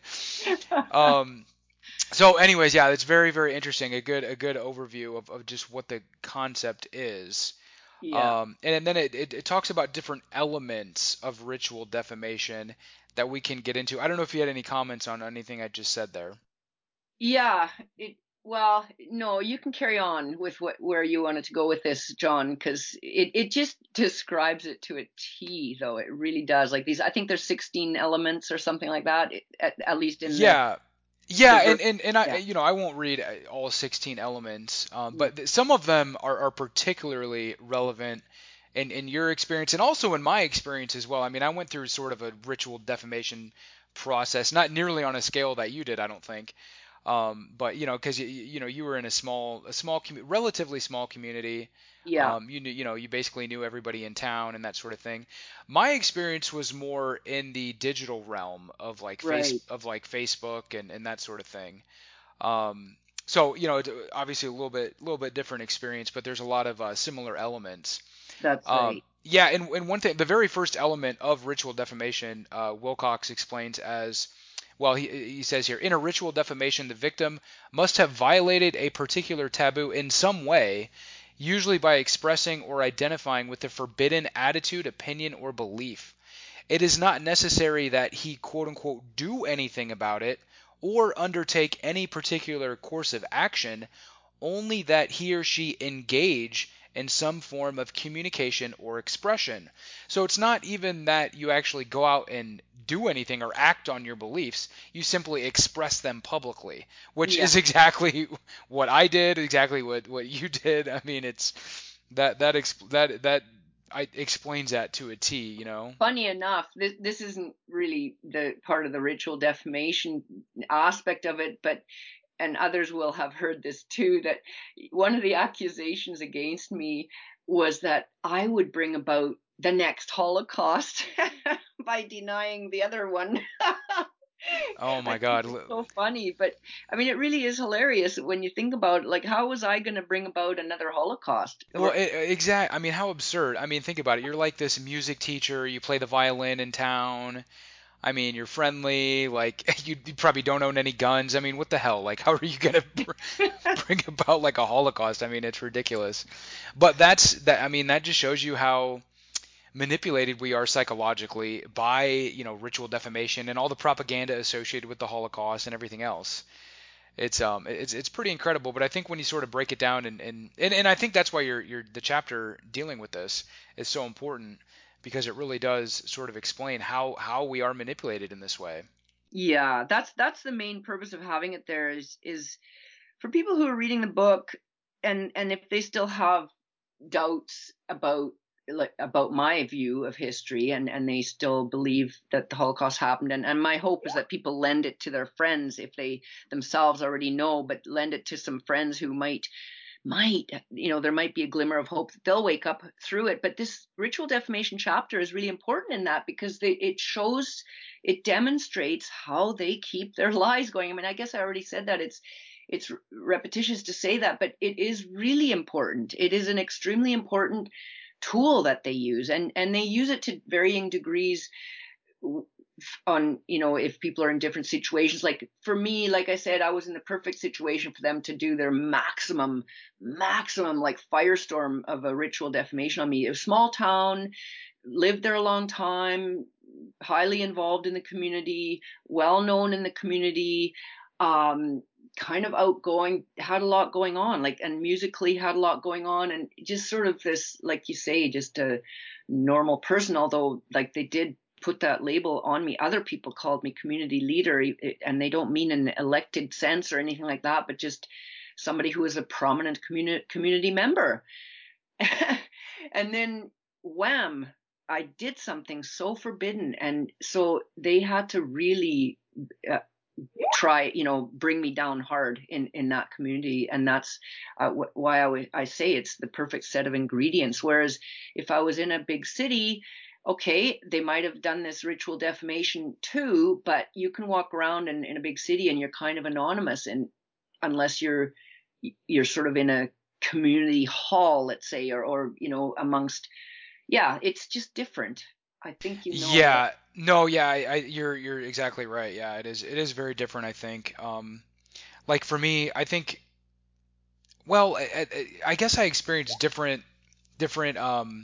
So anyways, yeah, it's very, very interesting. A good overview of just what the concept is. Yeah. And then it talks about different elements of ritual defamation that we can get into. I don't know if you had any comments on anything I just said there. Yeah. Well, no, you can carry on with where you wanted to go with this, John, because it just describes it to a T, though. It really does. Like, I think there's 16 elements or something like that, at least in Yeah. the Yeah, verse. and I Yeah. I won't read all 16 elements, Mm. but some of them are particularly relevant in your experience, and also in my experience as well. I mean, I went through sort of a ritual defamation process, not nearly on a scale that you did, I don't think. But because you were in relatively small community. Yeah. You knew, you basically knew everybody in town and that sort of thing. My experience was more in the digital realm of like Right. Facebook and that sort of thing. Um, so obviously a little bit different experience, but there's a lot of similar elements. That's right. Yeah, and one thing, the very first element of ritual defamation, Wilcox explains as well. He says here, in a ritual defamation, the victim must have violated a particular taboo in some way, usually by expressing or identifying with a forbidden attitude, opinion, or belief. It is not necessary that he quote unquote do anything about it or undertake any particular course of action, only that he or she engage in some form of communication or expression. So it's not even that you actually go out and do anything or act on your beliefs. You simply express them publicly, which Yeah. is exactly what I did, exactly what you did. I mean, it's that explains that to a T. Funny enough, this isn't really the part of the ritual defamation aspect of it, but and others will have heard this too, that one of the accusations against me was that I would bring about the next Holocaust by denying the other one. Oh I my think God. it's so funny, but I mean, it really is hilarious when you think about, like, how was I going to bring about another Holocaust? Well, exact. I mean, how absurd. I mean, think about it. You're like this music teacher. You play the violin in town. I mean, you're friendly. Like, you probably don't own any guns. I mean, what the hell? Like, how are you gonna bring about like a Holocaust? I mean, it's ridiculous. But that's that. I mean, that just shows you how manipulated we are psychologically by ritual defamation and all the propaganda associated with the Holocaust and everything else. It's pretty incredible. But I think when you sort of break it down and I think that's why the chapter dealing with this is so important, because it really does sort of explain how we are manipulated in this way. Yeah, that's the main purpose of having it there, is for people who are reading the book, and if they still have doubts about, like, about my view of history, and they still believe that the Holocaust happened, and my hope is that people lend it to their friends if they themselves already know, but lend it to some friends who might, there might be a glimmer of hope that they'll wake up through it. But this ritual defamation chapter is really important in that, because it demonstrates how they keep their lies going. I mean, I guess I already said that. It's repetitious to say that, but it is really important. It is an extremely important tool that they use, and they use it to varying degrees on, if people are in different situations. Like for me, like I said, I was in the perfect situation for them to do their maximum like firestorm of a ritual defamation on me. A small town, lived there a long time, highly involved in the community, well known in the community, kind of outgoing, had a lot going on, like, and musically had a lot going on, and just sort of this, like you say, just a normal person. Although, like, they did put that label on me. Other people called me community leader, and they don't mean an elected sense or anything like that, but just somebody who is a prominent community member. And then, wham, I did something so forbidden, and so they had to really uh, try, bring me down hard in that community. And that's why I say it's the perfect set of ingredients. Whereas if I was in a big city, okay, they might have done this ritual defamation too, but you can walk around in a big city and you're kind of anonymous, and unless you're sort of in a community hall, let's say, or amongst, yeah, it's just different. I think what. Yeah, no, yeah, you're exactly right. Yeah, it is very different, I think. Like for me, I think, well, I guess I experienced different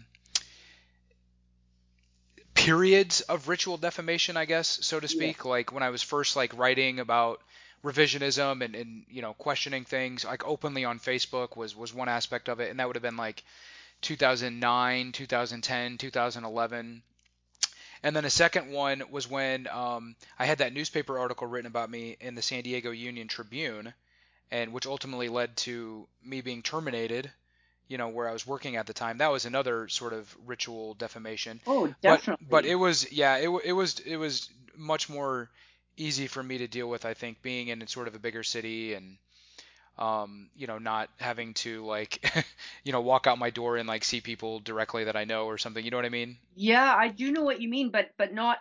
periods of ritual defamation, I guess, so to Yeah. speak. Like when I was first like writing about revisionism and questioning things like openly on Facebook was one aspect of it, and that would have been like 2009, 2010, 2011. And then a second one was when I had that newspaper article written about me in the San Diego Union Tribune, and which ultimately led to me being terminated, where I was working at the time. That was another sort of ritual defamation. Oh, But definitely. it was, yeah, it was much more easy for me to deal with, I think, being in sort of a bigger city and not having to like, walk out my door and like see people directly that I know or something. You know what I mean? Yeah, I do know what you mean, but not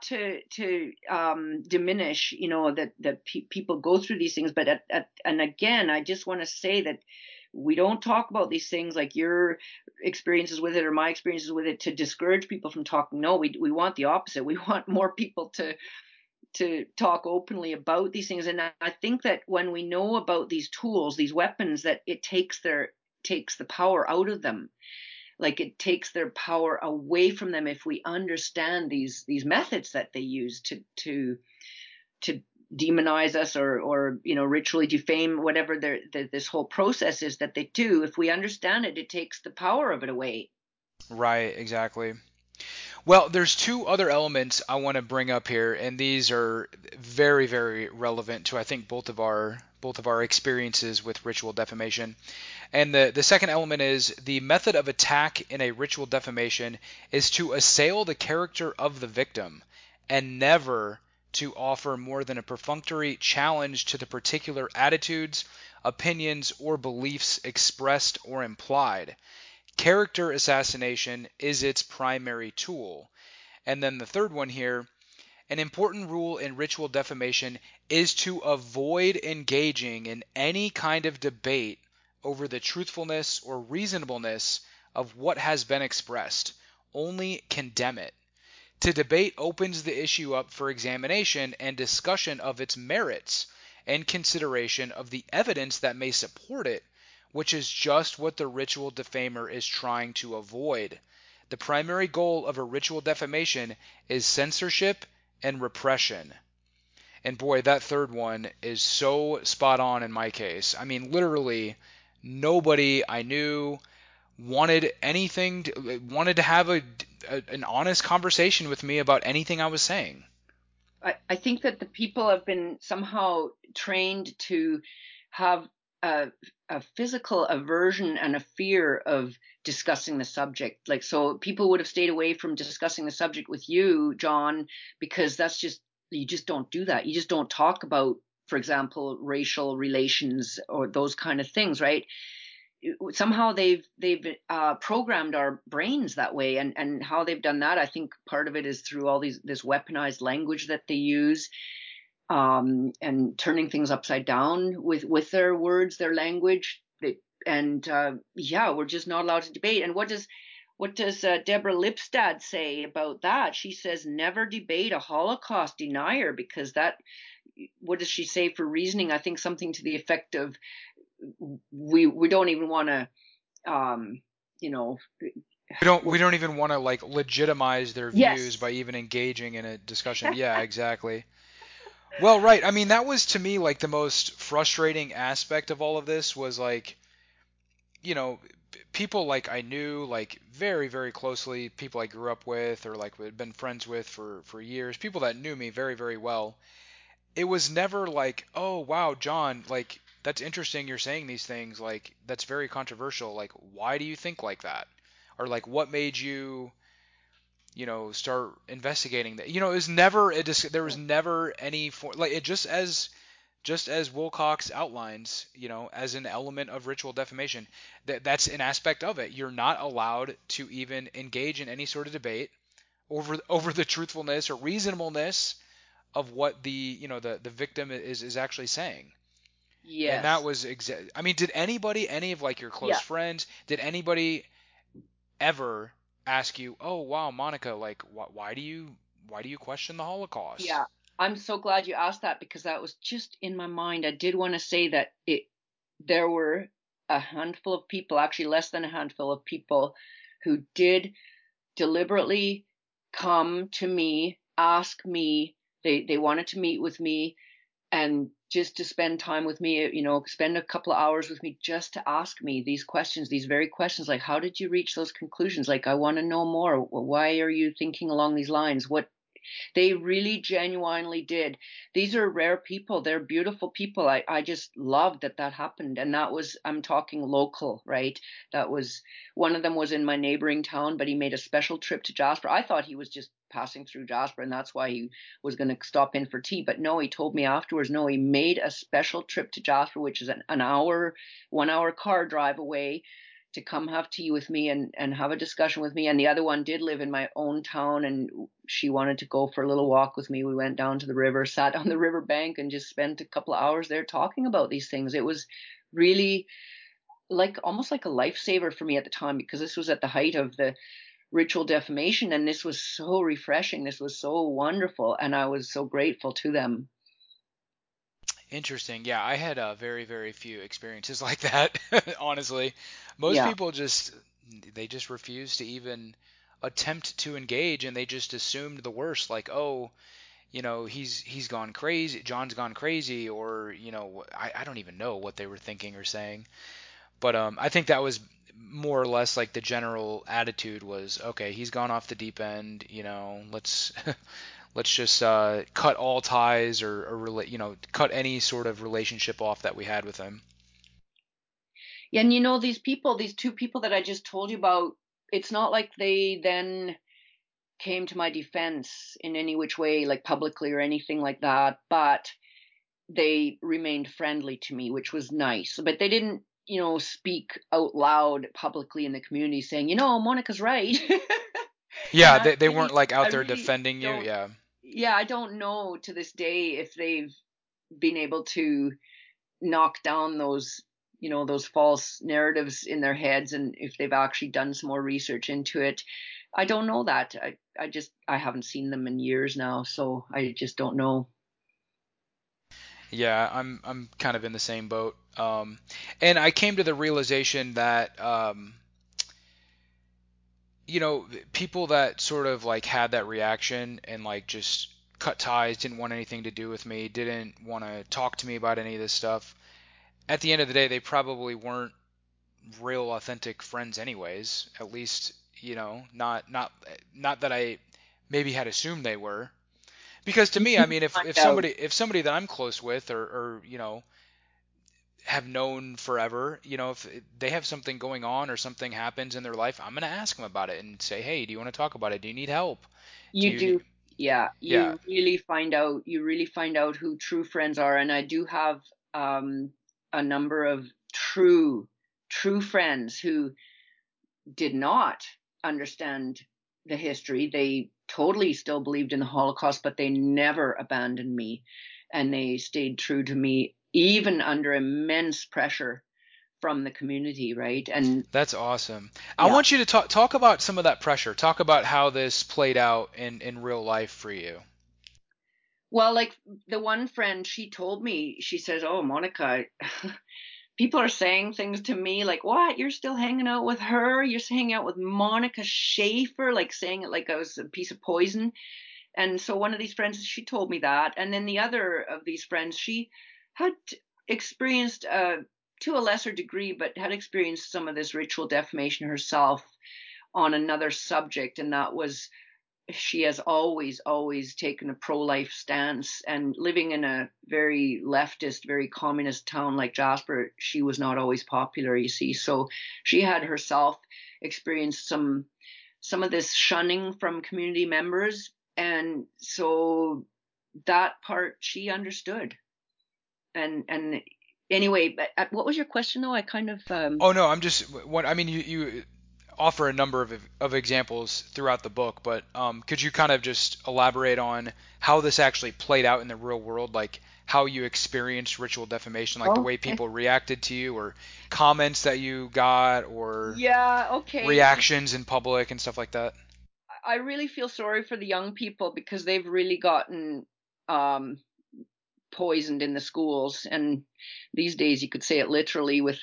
to diminish, that people go through these things. But and again, I just want to say that we don't talk about these things like your experiences with it or my experiences with it to discourage people from talking. No, we want the opposite. We want more people to talk openly about these things. And I think that when we know about these tools, these weapons, that it takes the power out of them. Like it takes their power away from them if we understand these methods that they use to demonize us or ritually defame whatever this whole process is that they do. If we understand it, it takes the power of it away. Right, exactly. Well, there's two other elements I want to bring up here, and these are very, very relevant to I think both of our experiences with ritual defamation. And the second element is the method of attack in a ritual defamation is to assail the character of the victim and never to offer more than a perfunctory challenge to the particular attitudes, opinions, or beliefs expressed or implied. Character assassination is its primary tool. And then the third one here, an important rule in ritual defamation is to avoid engaging in any kind of debate over the truthfulness or reasonableness of what has been expressed. Only condemn it. To debate opens the issue up for examination and discussion of its merits and consideration of the evidence that may support it, which is just what the ritual defamer is trying to avoid. The primary goal of a ritual defamation is censorship and repression. And boy, that third one is so spot on in my case. I mean, literally, nobody I knew wanted to have an honest conversation with me about anything I was saying. I think that the people have been somehow trained to have a, a physical aversion and a fear of discussing the subject. Like, so people would have stayed away from discussing the subject with you, John, because you just don't do that. You just don't talk about, for example, racial relations or those kind of things, right? Somehow they've programmed our brains that way, and how they've done that, I think part of it is through all this weaponized language that they use, and turning things upside down with their words, their language. And yeah, we're just not allowed to debate. And what does Deborah Lipstadt say about that? She says never debate a Holocaust denier, because that, what does she say for reasoning? I think something to the effect of, we don't even want to, you know We don't even want to like legitimize their views yes. by even engaging in a discussion. Yeah, exactly. Well, right. I mean, that was to me like the most frustrating aspect of all of this was like, you know, people like I knew like very, very closely, people I grew up with or like had been friends with for years, people that knew me very, very well. It was never like, "Oh, wow, John, like that's interesting you're saying these things. Like that's very controversial. Like why do you think like that?" Or like what made you start investigating that. It was never there was never any like it just as Wilcox outlines, as an element of ritual defamation, that's an aspect of it. You're not allowed to even engage in any sort of debate over the truthfulness or reasonableness of what the victim is actually saying. And that Yes. was I mean, did anybody, any of like your close Yeah. friends, did anybody ever ask you, "Oh, wow, Monica, like why do you question the Holocaust?" Yeah. I'm so glad you asked that, because that was just in my mind. I did want to say that there were a handful of people, actually less than a handful of people, who did deliberately come to me, ask me. They wanted to meet with me, and just to spend time with me, spend a couple of hours with me, just to ask me these questions, these very questions, like, how did you reach those conclusions? Like, I want to know more. Why are you thinking along these lines? What they really genuinely did. These are rare people. They're beautiful people. I just loved that happened. And that was, I'm talking local, right? That was, one of them was in my neighboring town, but he made a special trip to Jasper. I thought he was just passing through Jasper, and that's why he was going to stop in for tea. But no, he told me afterwards, no, he made a special trip to Jasper, which is an hour, 1 hour car drive away, to come have tea with me and have a discussion with me. And the other one did live in my own town, and she wanted to go for a little walk with me. We went down to the river, sat on the river bank, and just spent a couple of hours there talking about these things. It was really like almost like a lifesaver for me at the time, because this was at the height of the ritual defamation, and this was so refreshing. This was so wonderful, and I was so grateful to them. Interesting. Yeah, I had very, very few experiences like that, honestly. Most Yeah. people they just refuse to even attempt to engage, and they just assumed the worst, like, oh, he's gone crazy, John's gone crazy, or, I don't even know what they were thinking or saying. But I think that was more or less like the general attitude was, okay, he's gone off the deep end, let's just cut all ties or cut any sort of relationship off that we had with him. Yeah, and these people, these two people that I just told you about, it's not like they then came to my defense in any which way, like publicly or anything like that, but they remained friendly to me, which was nice. But they didn't, speak out loud publicly in the community saying, Monica's right. And Yeah, they weren't like I out there really defending you. don't, Yeah. yeah, I don't know to this day if they've been able to knock down those false narratives in their heads, and if they've actually done some more research into it. I don't know that. I haven't seen them in years now, so I just don't know. Yeah, I'm kind of in the same boat. And I came to the realization that people that sort of like had that reaction and like just cut ties, didn't want anything to do with me, didn't want to talk to me about any of this stuff. At the end of the day, they probably weren't real authentic friends anyways. At least, not that I maybe had assumed they were. Because to You me, I do mean, if find if out. somebody that I'm close with or have known forever, if they have something going on or something happens in their life, I'm gonna ask them about it and say, hey, do you want to talk about it? Do you need help? Do You you need? do. Yeah, Yeah, you really find out who true friends are. And I do have um a number of true friends who did not understand the history. They totally still believed in the Holocaust, but they never abandoned me. And they stayed true to me, even under immense pressure from the community, right? And that's awesome. I yeah, want you to talk about some of that pressure. Talk about how this played out in real life for you. well, like the one friend, she told me, she says, "Oh, Monica, people are saying things to me like, what? You're still hanging out with her? You're hanging out with Monica Schaefer?" Like saying it like I was a piece of poison. And so one of these friends, she told me that. And then the other of these friends, she had experienced, to a lesser degree, but had experienced some of this ritual defamation herself on another subject. And that was, she has always taken a pro-life stance, and living in a very leftist, very communist town like Jasper, she was not always popular, you see. So she had herself experienced some of this shunning from community members, and so that part she understood. And anyway, but what was your question though? I kind of Oh no, I'm just what I mean. You offer a number of examples throughout the book, but could you kind of just elaborate on how this actually played out in the real world, like how you experienced ritual defamation, like the way okay. people reacted to you, or comments that you got, or Yeah, okay. reactions in public and stuff like that? I really feel sorry for the young people because they've really gotten um poisoned in the schools. And these days you could say it literally with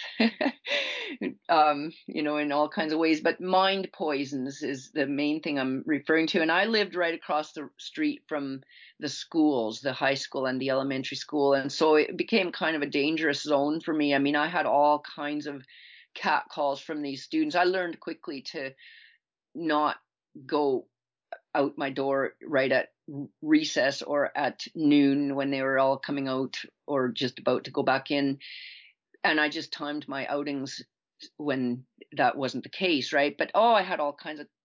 in all kinds of ways, but mind poisons is the main thing I'm referring to. And I lived right across the street from the schools, the high school and the elementary school, and so it became kind of a dangerous zone for me. I mean, I had all kinds of cat calls from these students. I learned quickly to not go out my door right at recess or at noon when they were all coming out or just about to go back in. And I just timed my outings when that wasn't the case, right? But oh, I had all kinds of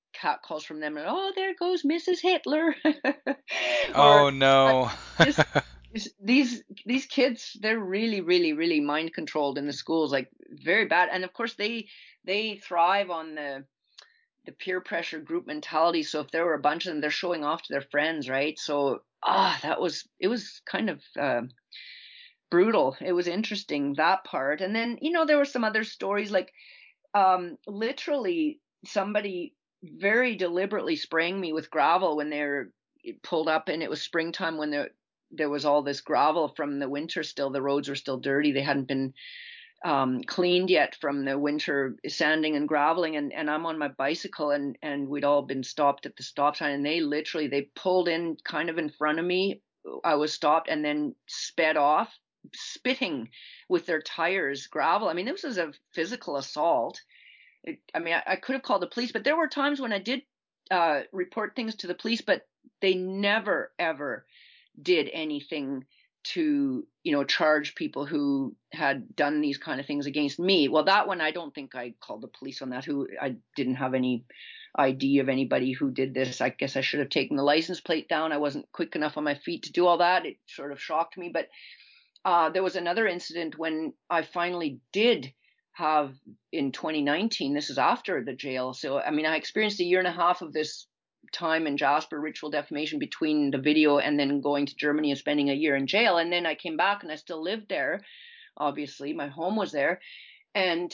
catcalls from them, and oh, there goes Mrs. Hitler, or Oh no. just these kids, they're really, really, really mind controlled in the schools, like very bad. And of course, they thrive on the peer pressure group mentality. So if there were a bunch of them, they're showing off to their friends, right? So it was kind of brutal. It was interesting, that part. And then, there were some other stories, like literally somebody very deliberately spraying me with gravel when they were pulled up, and it was springtime when there was all this gravel from the winter still. The roads were still dirty. They hadn't been cleaned yet from the winter sanding and graveling, and I'm on my bicycle, and we'd all been stopped at the stop sign, and they pulled in kind of in front of me. I was stopped and then sped off, spitting with their tires gravel. I mean, this was a physical assault. I could have called the police, but there were times when I did report things to the police, but they never ever did anything to, charge people who had done these kind of things against me. Well, that one, I don't think I called the police on that. I didn't have any ID of anybody who did this. I guess I should have taken the license plate down. I wasn't quick enough on my feet to do all that. It sort of shocked me. But there was another incident when I finally did have, in 2019, this is after the jail. So, I mean, I experienced a year and a half of this time in Jasper, ritual defamation, between the video and then going to Germany and spending a year in jail. And then I came back and I still lived there. Obviously, my home was there. And,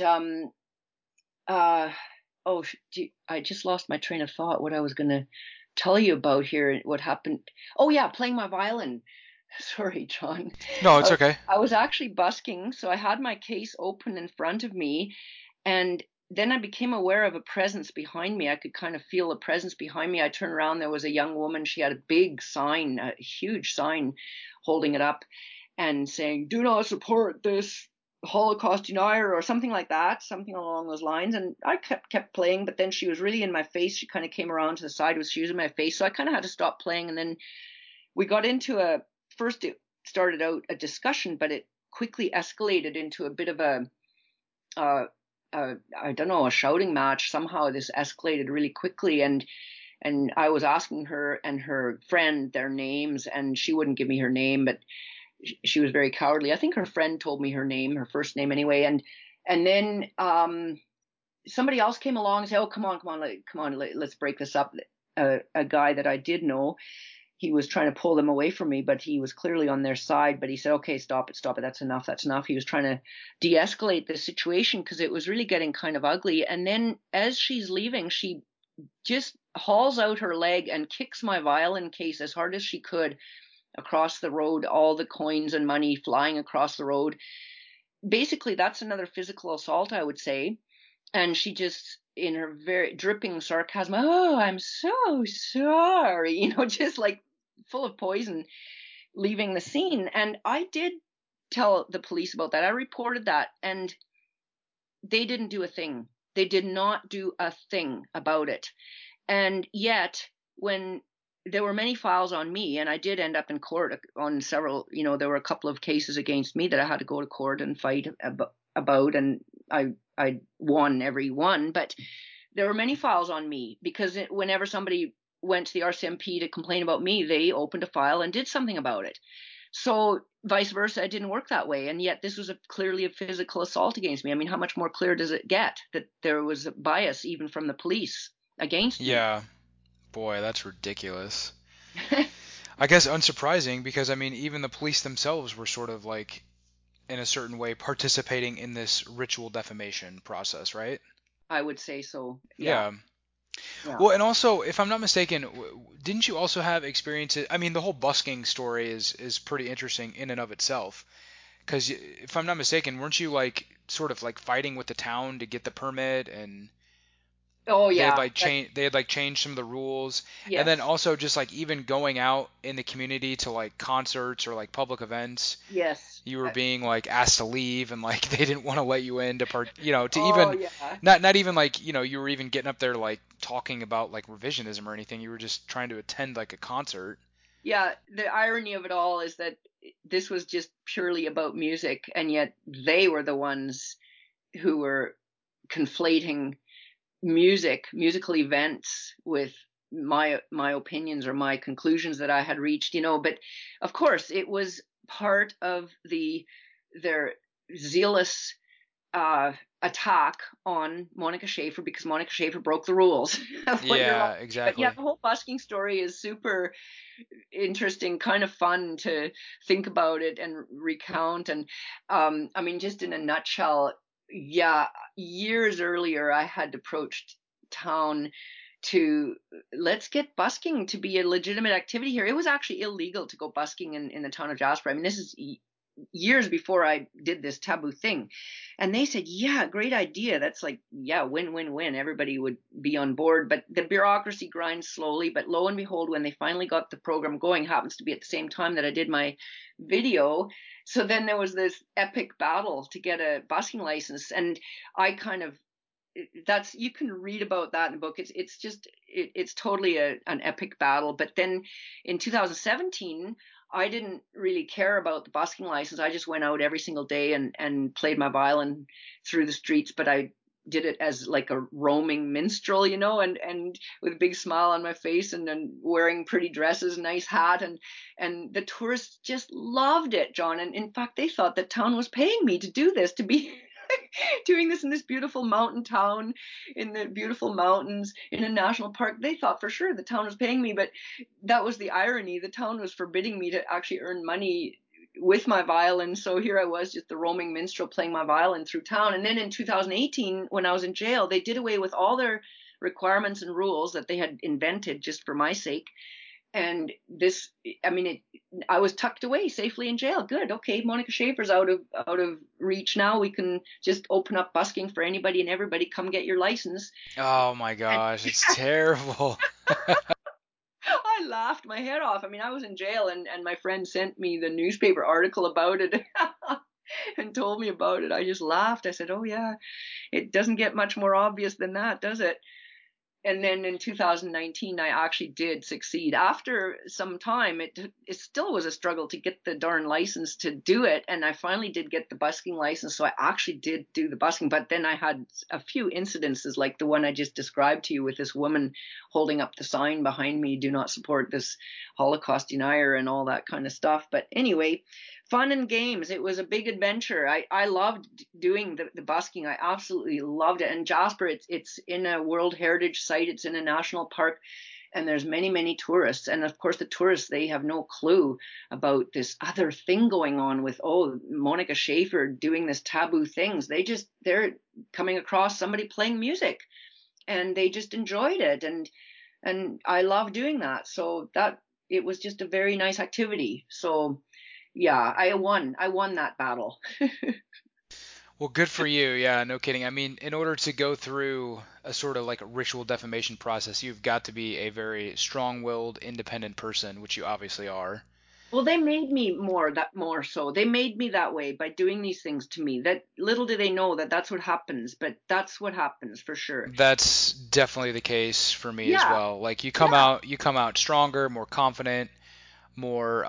I just lost my train of thought, what I was going to tell you about here, what happened. Oh yeah, playing my violin. Sorry, John. No, it's okay. I was actually busking, so I had my case open in front of me, and then I became aware of a presence behind me. I could kind of feel a presence behind me. I turned around. There was a young woman. She had a big sign, a huge sign, holding it up and saying, "Do not support this Holocaust denier," or something like that, something along those lines. And I kept playing, but then she was really in my face. She kind of came around to the side. She was in my face, so I kind of had to stop playing. And then we got into first it started out a discussion, but it quickly escalated into a bit of I don't know, a shouting match. Somehow this escalated really quickly, and I was asking her and her friend their names, and she wouldn't give me her name, but she was very cowardly. I think her friend told me her name, her first name anyway, and then somebody else came along and said, "Oh, come on, let's break this up." A guy that I did know, he was trying to pull them away from me, but he was clearly on their side. But he said, "Okay, stop it. That's enough. That's enough." He was trying to de-escalate the situation because it was really getting kind of ugly. And then as she's leaving, she just hauls out her leg and kicks my violin case as hard as she could across the road, all the coins and money flying across the road. Basically, that's another physical assault, I would say. And she just, in her very dripping sarcasm, "Oh, I'm so sorry," just like full of poison, leaving the scene. And I did tell the police about that. I reported that, and they didn't do a thing. They did not do a thing about it. And yet, when there were many files on me, and I did end up in court on several, there were a couple of cases against me that I had to go to court and fight about, and I won every one. But there were many files on me because whenever somebody went to the RCMP to complain about me, they opened a file and did something about it. So vice versa, it didn't work that way. And yet this was clearly a physical assault against me. I mean, how much more clear does it get that there was a bias even from the police against me? Yeah. Boy, that's ridiculous. I guess unsurprising because I mean even the police themselves were sort of like in a certain way participating in this ritual defamation process, right? I would say so. Yeah. Yeah. Yeah. Well, and also, if I'm not mistaken, didn't you also have experiences? I mean, the whole busking story is pretty interesting in and of itself. Because if I'm not mistaken, weren't you like sort of like fighting with the town to get the permit, and Oh they had yeah. like changed some of the rules, and then Yes. also just like even going out in the community to like concerts or like public events, Yes. you were being like asked to leave, and like they didn't want to let you in to to Oh even yeah. not even like you were even getting up there like talking about like revisionism or anything. You were just trying to attend like a concert. Yeah. The irony of it all is that this was just purely about music, and yet they were the ones who were conflating musical events with my opinions or my conclusions that I had reached, but of course it was part of their zealous uh, attack on Monica Schaefer because Monica Schaefer broke the rules of what you're allowed Yeah, to say. But yeah, exactly. the whole busking story is super interesting, kind of fun to think about it and recount. And I mean, just in a nutshell, yeah, years earlier, I had approached town to let's get busking to be a legitimate activity here. It was actually illegal to go busking in the town of Jasper. I mean, this is years before I did this taboo thing. And they said, yeah, great idea. That's like, yeah, win, win, win. Everybody would be on board. But the bureaucracy grinds slowly. But lo and behold, when they finally got the program going, happens to be at the same time that I did my video. So then there was this epic battle to get a busking license. And I kind of, that's, you can read about that in the book. It's totally an epic battle. But then in 2017, I didn't really care about the busking license. I just went out every single day and played my violin through the streets, but I did it as like a roaming minstrel, and with a big smile on my face and then wearing pretty dresses, nice hat, and the tourists just loved it, John. And in fact, they thought that town was paying me to do this, to be doing this in this beautiful mountain town in the beautiful mountains in a national park. They thought for sure the town was paying me, but that was the irony. The town was forbidding me to actually earn money with my violin. So here I was, just the roaming minstrel playing my violin through town. And then in 2018, when I was in jail, they did away with all their requirements and rules that they had invented just for my sake. And this, I mean, I was tucked away safely in jail. Good. Okay. Monica Schaefer's out of reach now. We can just open up busking for anybody and everybody. Come get your license. Oh my And gosh, it's terrible. I laughed my head off. I mean, I was in jail and my friend sent me the newspaper article about it and told me about it. I just laughed. I said, oh yeah, it doesn't get much more obvious than that, does it? And then in 2019, I actually did succeed. After some time, it still was a struggle to get the darn license to do it. And I finally did get the busking license. So I actually did do the busking. But then I had a few incidences like the one I just described to you with this woman holding up the sign behind me, do not support this Holocaust denier and all that kind of stuff. But anyway, fun and games. It was a big adventure. I loved doing the busking. I absolutely loved it. And Jasper, it's in a World Heritage Site. It's in a national park, and there's many, many tourists. And of course, the tourists, they have no clue about this other thing going on with, oh, Monica Schaefer doing this taboo things. They're coming across somebody playing music, and they just enjoyed it. And I love doing that. So that it was just a very nice activity. So yeah, I won that battle. Well, good for you. Yeah, no kidding. I mean, in order to go through a sort of like a ritual defamation process, you've got to be a very strong-willed, independent person, which you obviously are. Well, they made me more so. They made me that way by doing these things to me. That little do they know that that's what happens, but that's what happens for sure. That's definitely the case for me as Yeah, well. Like yeah, you come out stronger, more confident, more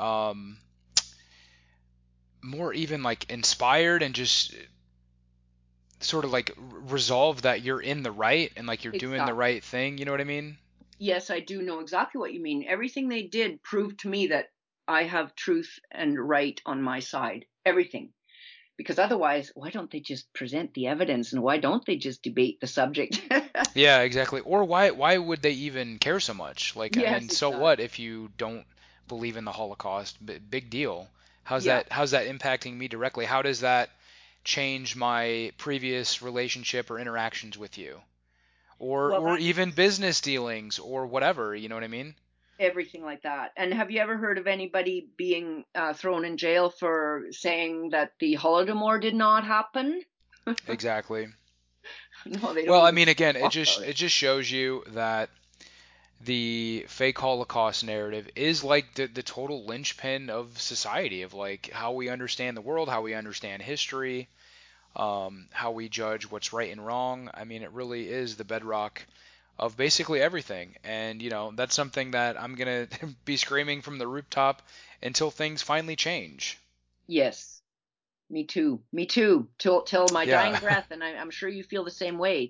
more even like inspired and just sort of like resolve that you're in the right and like you're doing the exactly. right thing, you know what I mean? Yes, I do know exactly what you mean. Everything they did proved to me that I have truth and right on my side. Everything. Because otherwise, why don't they just present the evidence and why don't they just debate the subject? Yeah, exactly. Or why would they even care so much? Like, I mean, Yes, so what exactly. if you don't believe in the Holocaust? Big deal. Yeah. How's that impacting me directly? How does that change my previous relationship or interactions with you? Well, Or even business dealings or whatever, you know what I mean? everything like that. And have you ever heard of anybody being thrown in jail for saying that the Holodomor did not happen? Exactly. No, they don't Well, I even mean, again, talk about it. it just shows you that the fake Holocaust narrative is like the total linchpin of society, of like how we understand the world, how we understand history, how we judge what's right and wrong. I mean, it really is the bedrock of basically everything. And, you know, that's something that I'm going to be screaming from the rooftop until things finally change. Yes, me too. Me too. Till my dying Yeah. breath, and I'm sure you feel the same way. That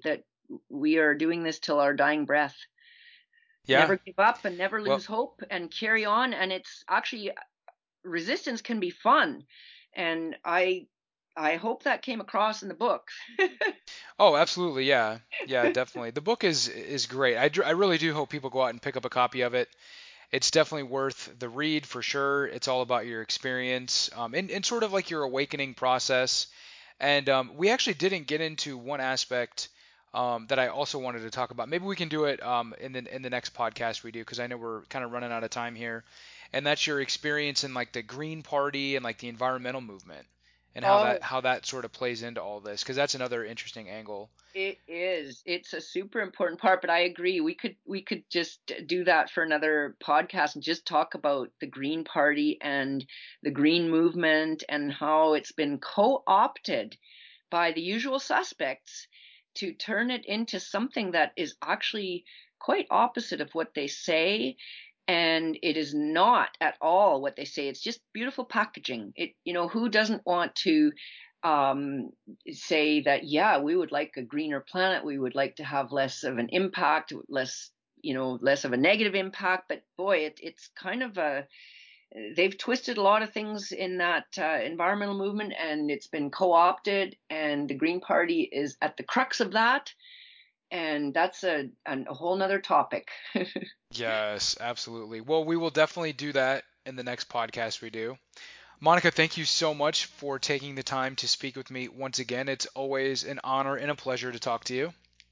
we are doing this till our dying breath. Yeah. Never give up and never Well, lose hope and carry on. And it's actually, resistance can be fun. And I hope that came across in the book. oh, absolutely. Yeah. Yeah, definitely. The book is great. I really do hope people go out and pick up a copy of it. It's definitely worth the read for sure. It's all about your experience, and sort of like your awakening process. And we actually didn't get into one aspect that I also wanted to talk about. Maybe we can do it in the next podcast we do, because I know we're kind of running out of time here. And that's your experience in like the Green Party and like the environmental movement, and how that Oh, how that sort of plays into all this, because that's another interesting angle. it is. It's a super important part, but I agree. We could just do that for another podcast and just talk about the Green Party and the Green Movement and how it's been co-opted by the usual suspects to turn it into something that is actually quite opposite of what they say. And it is not at all what they say. It's just beautiful packaging. Who doesn't want to um, say that, yeah, we would like a greener planet. We would like to have less of an impact, less of a negative impact. But boy, it's kind of they've twisted a lot of things in that environmental movement, and it's been co-opted, and the Green Party is at the crux of that. And that's a whole nother topic. Yes, absolutely. Well, we will definitely do that in the next podcast we do. Monica, thank you so much for taking the time to speak with me once again. It's always an honor and a pleasure to talk to you.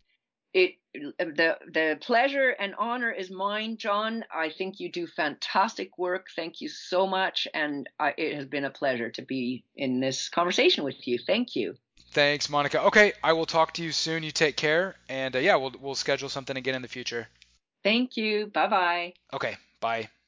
The pleasure and honor is mine, John. I think you do fantastic work. Thank you so much, and it has been a pleasure to be in this conversation with you. Thank you. Thanks, Monica. Okay, I will talk to you soon. You take care, and yeah, we'll schedule something again in the future. Thank you. Bye bye. Okay, bye.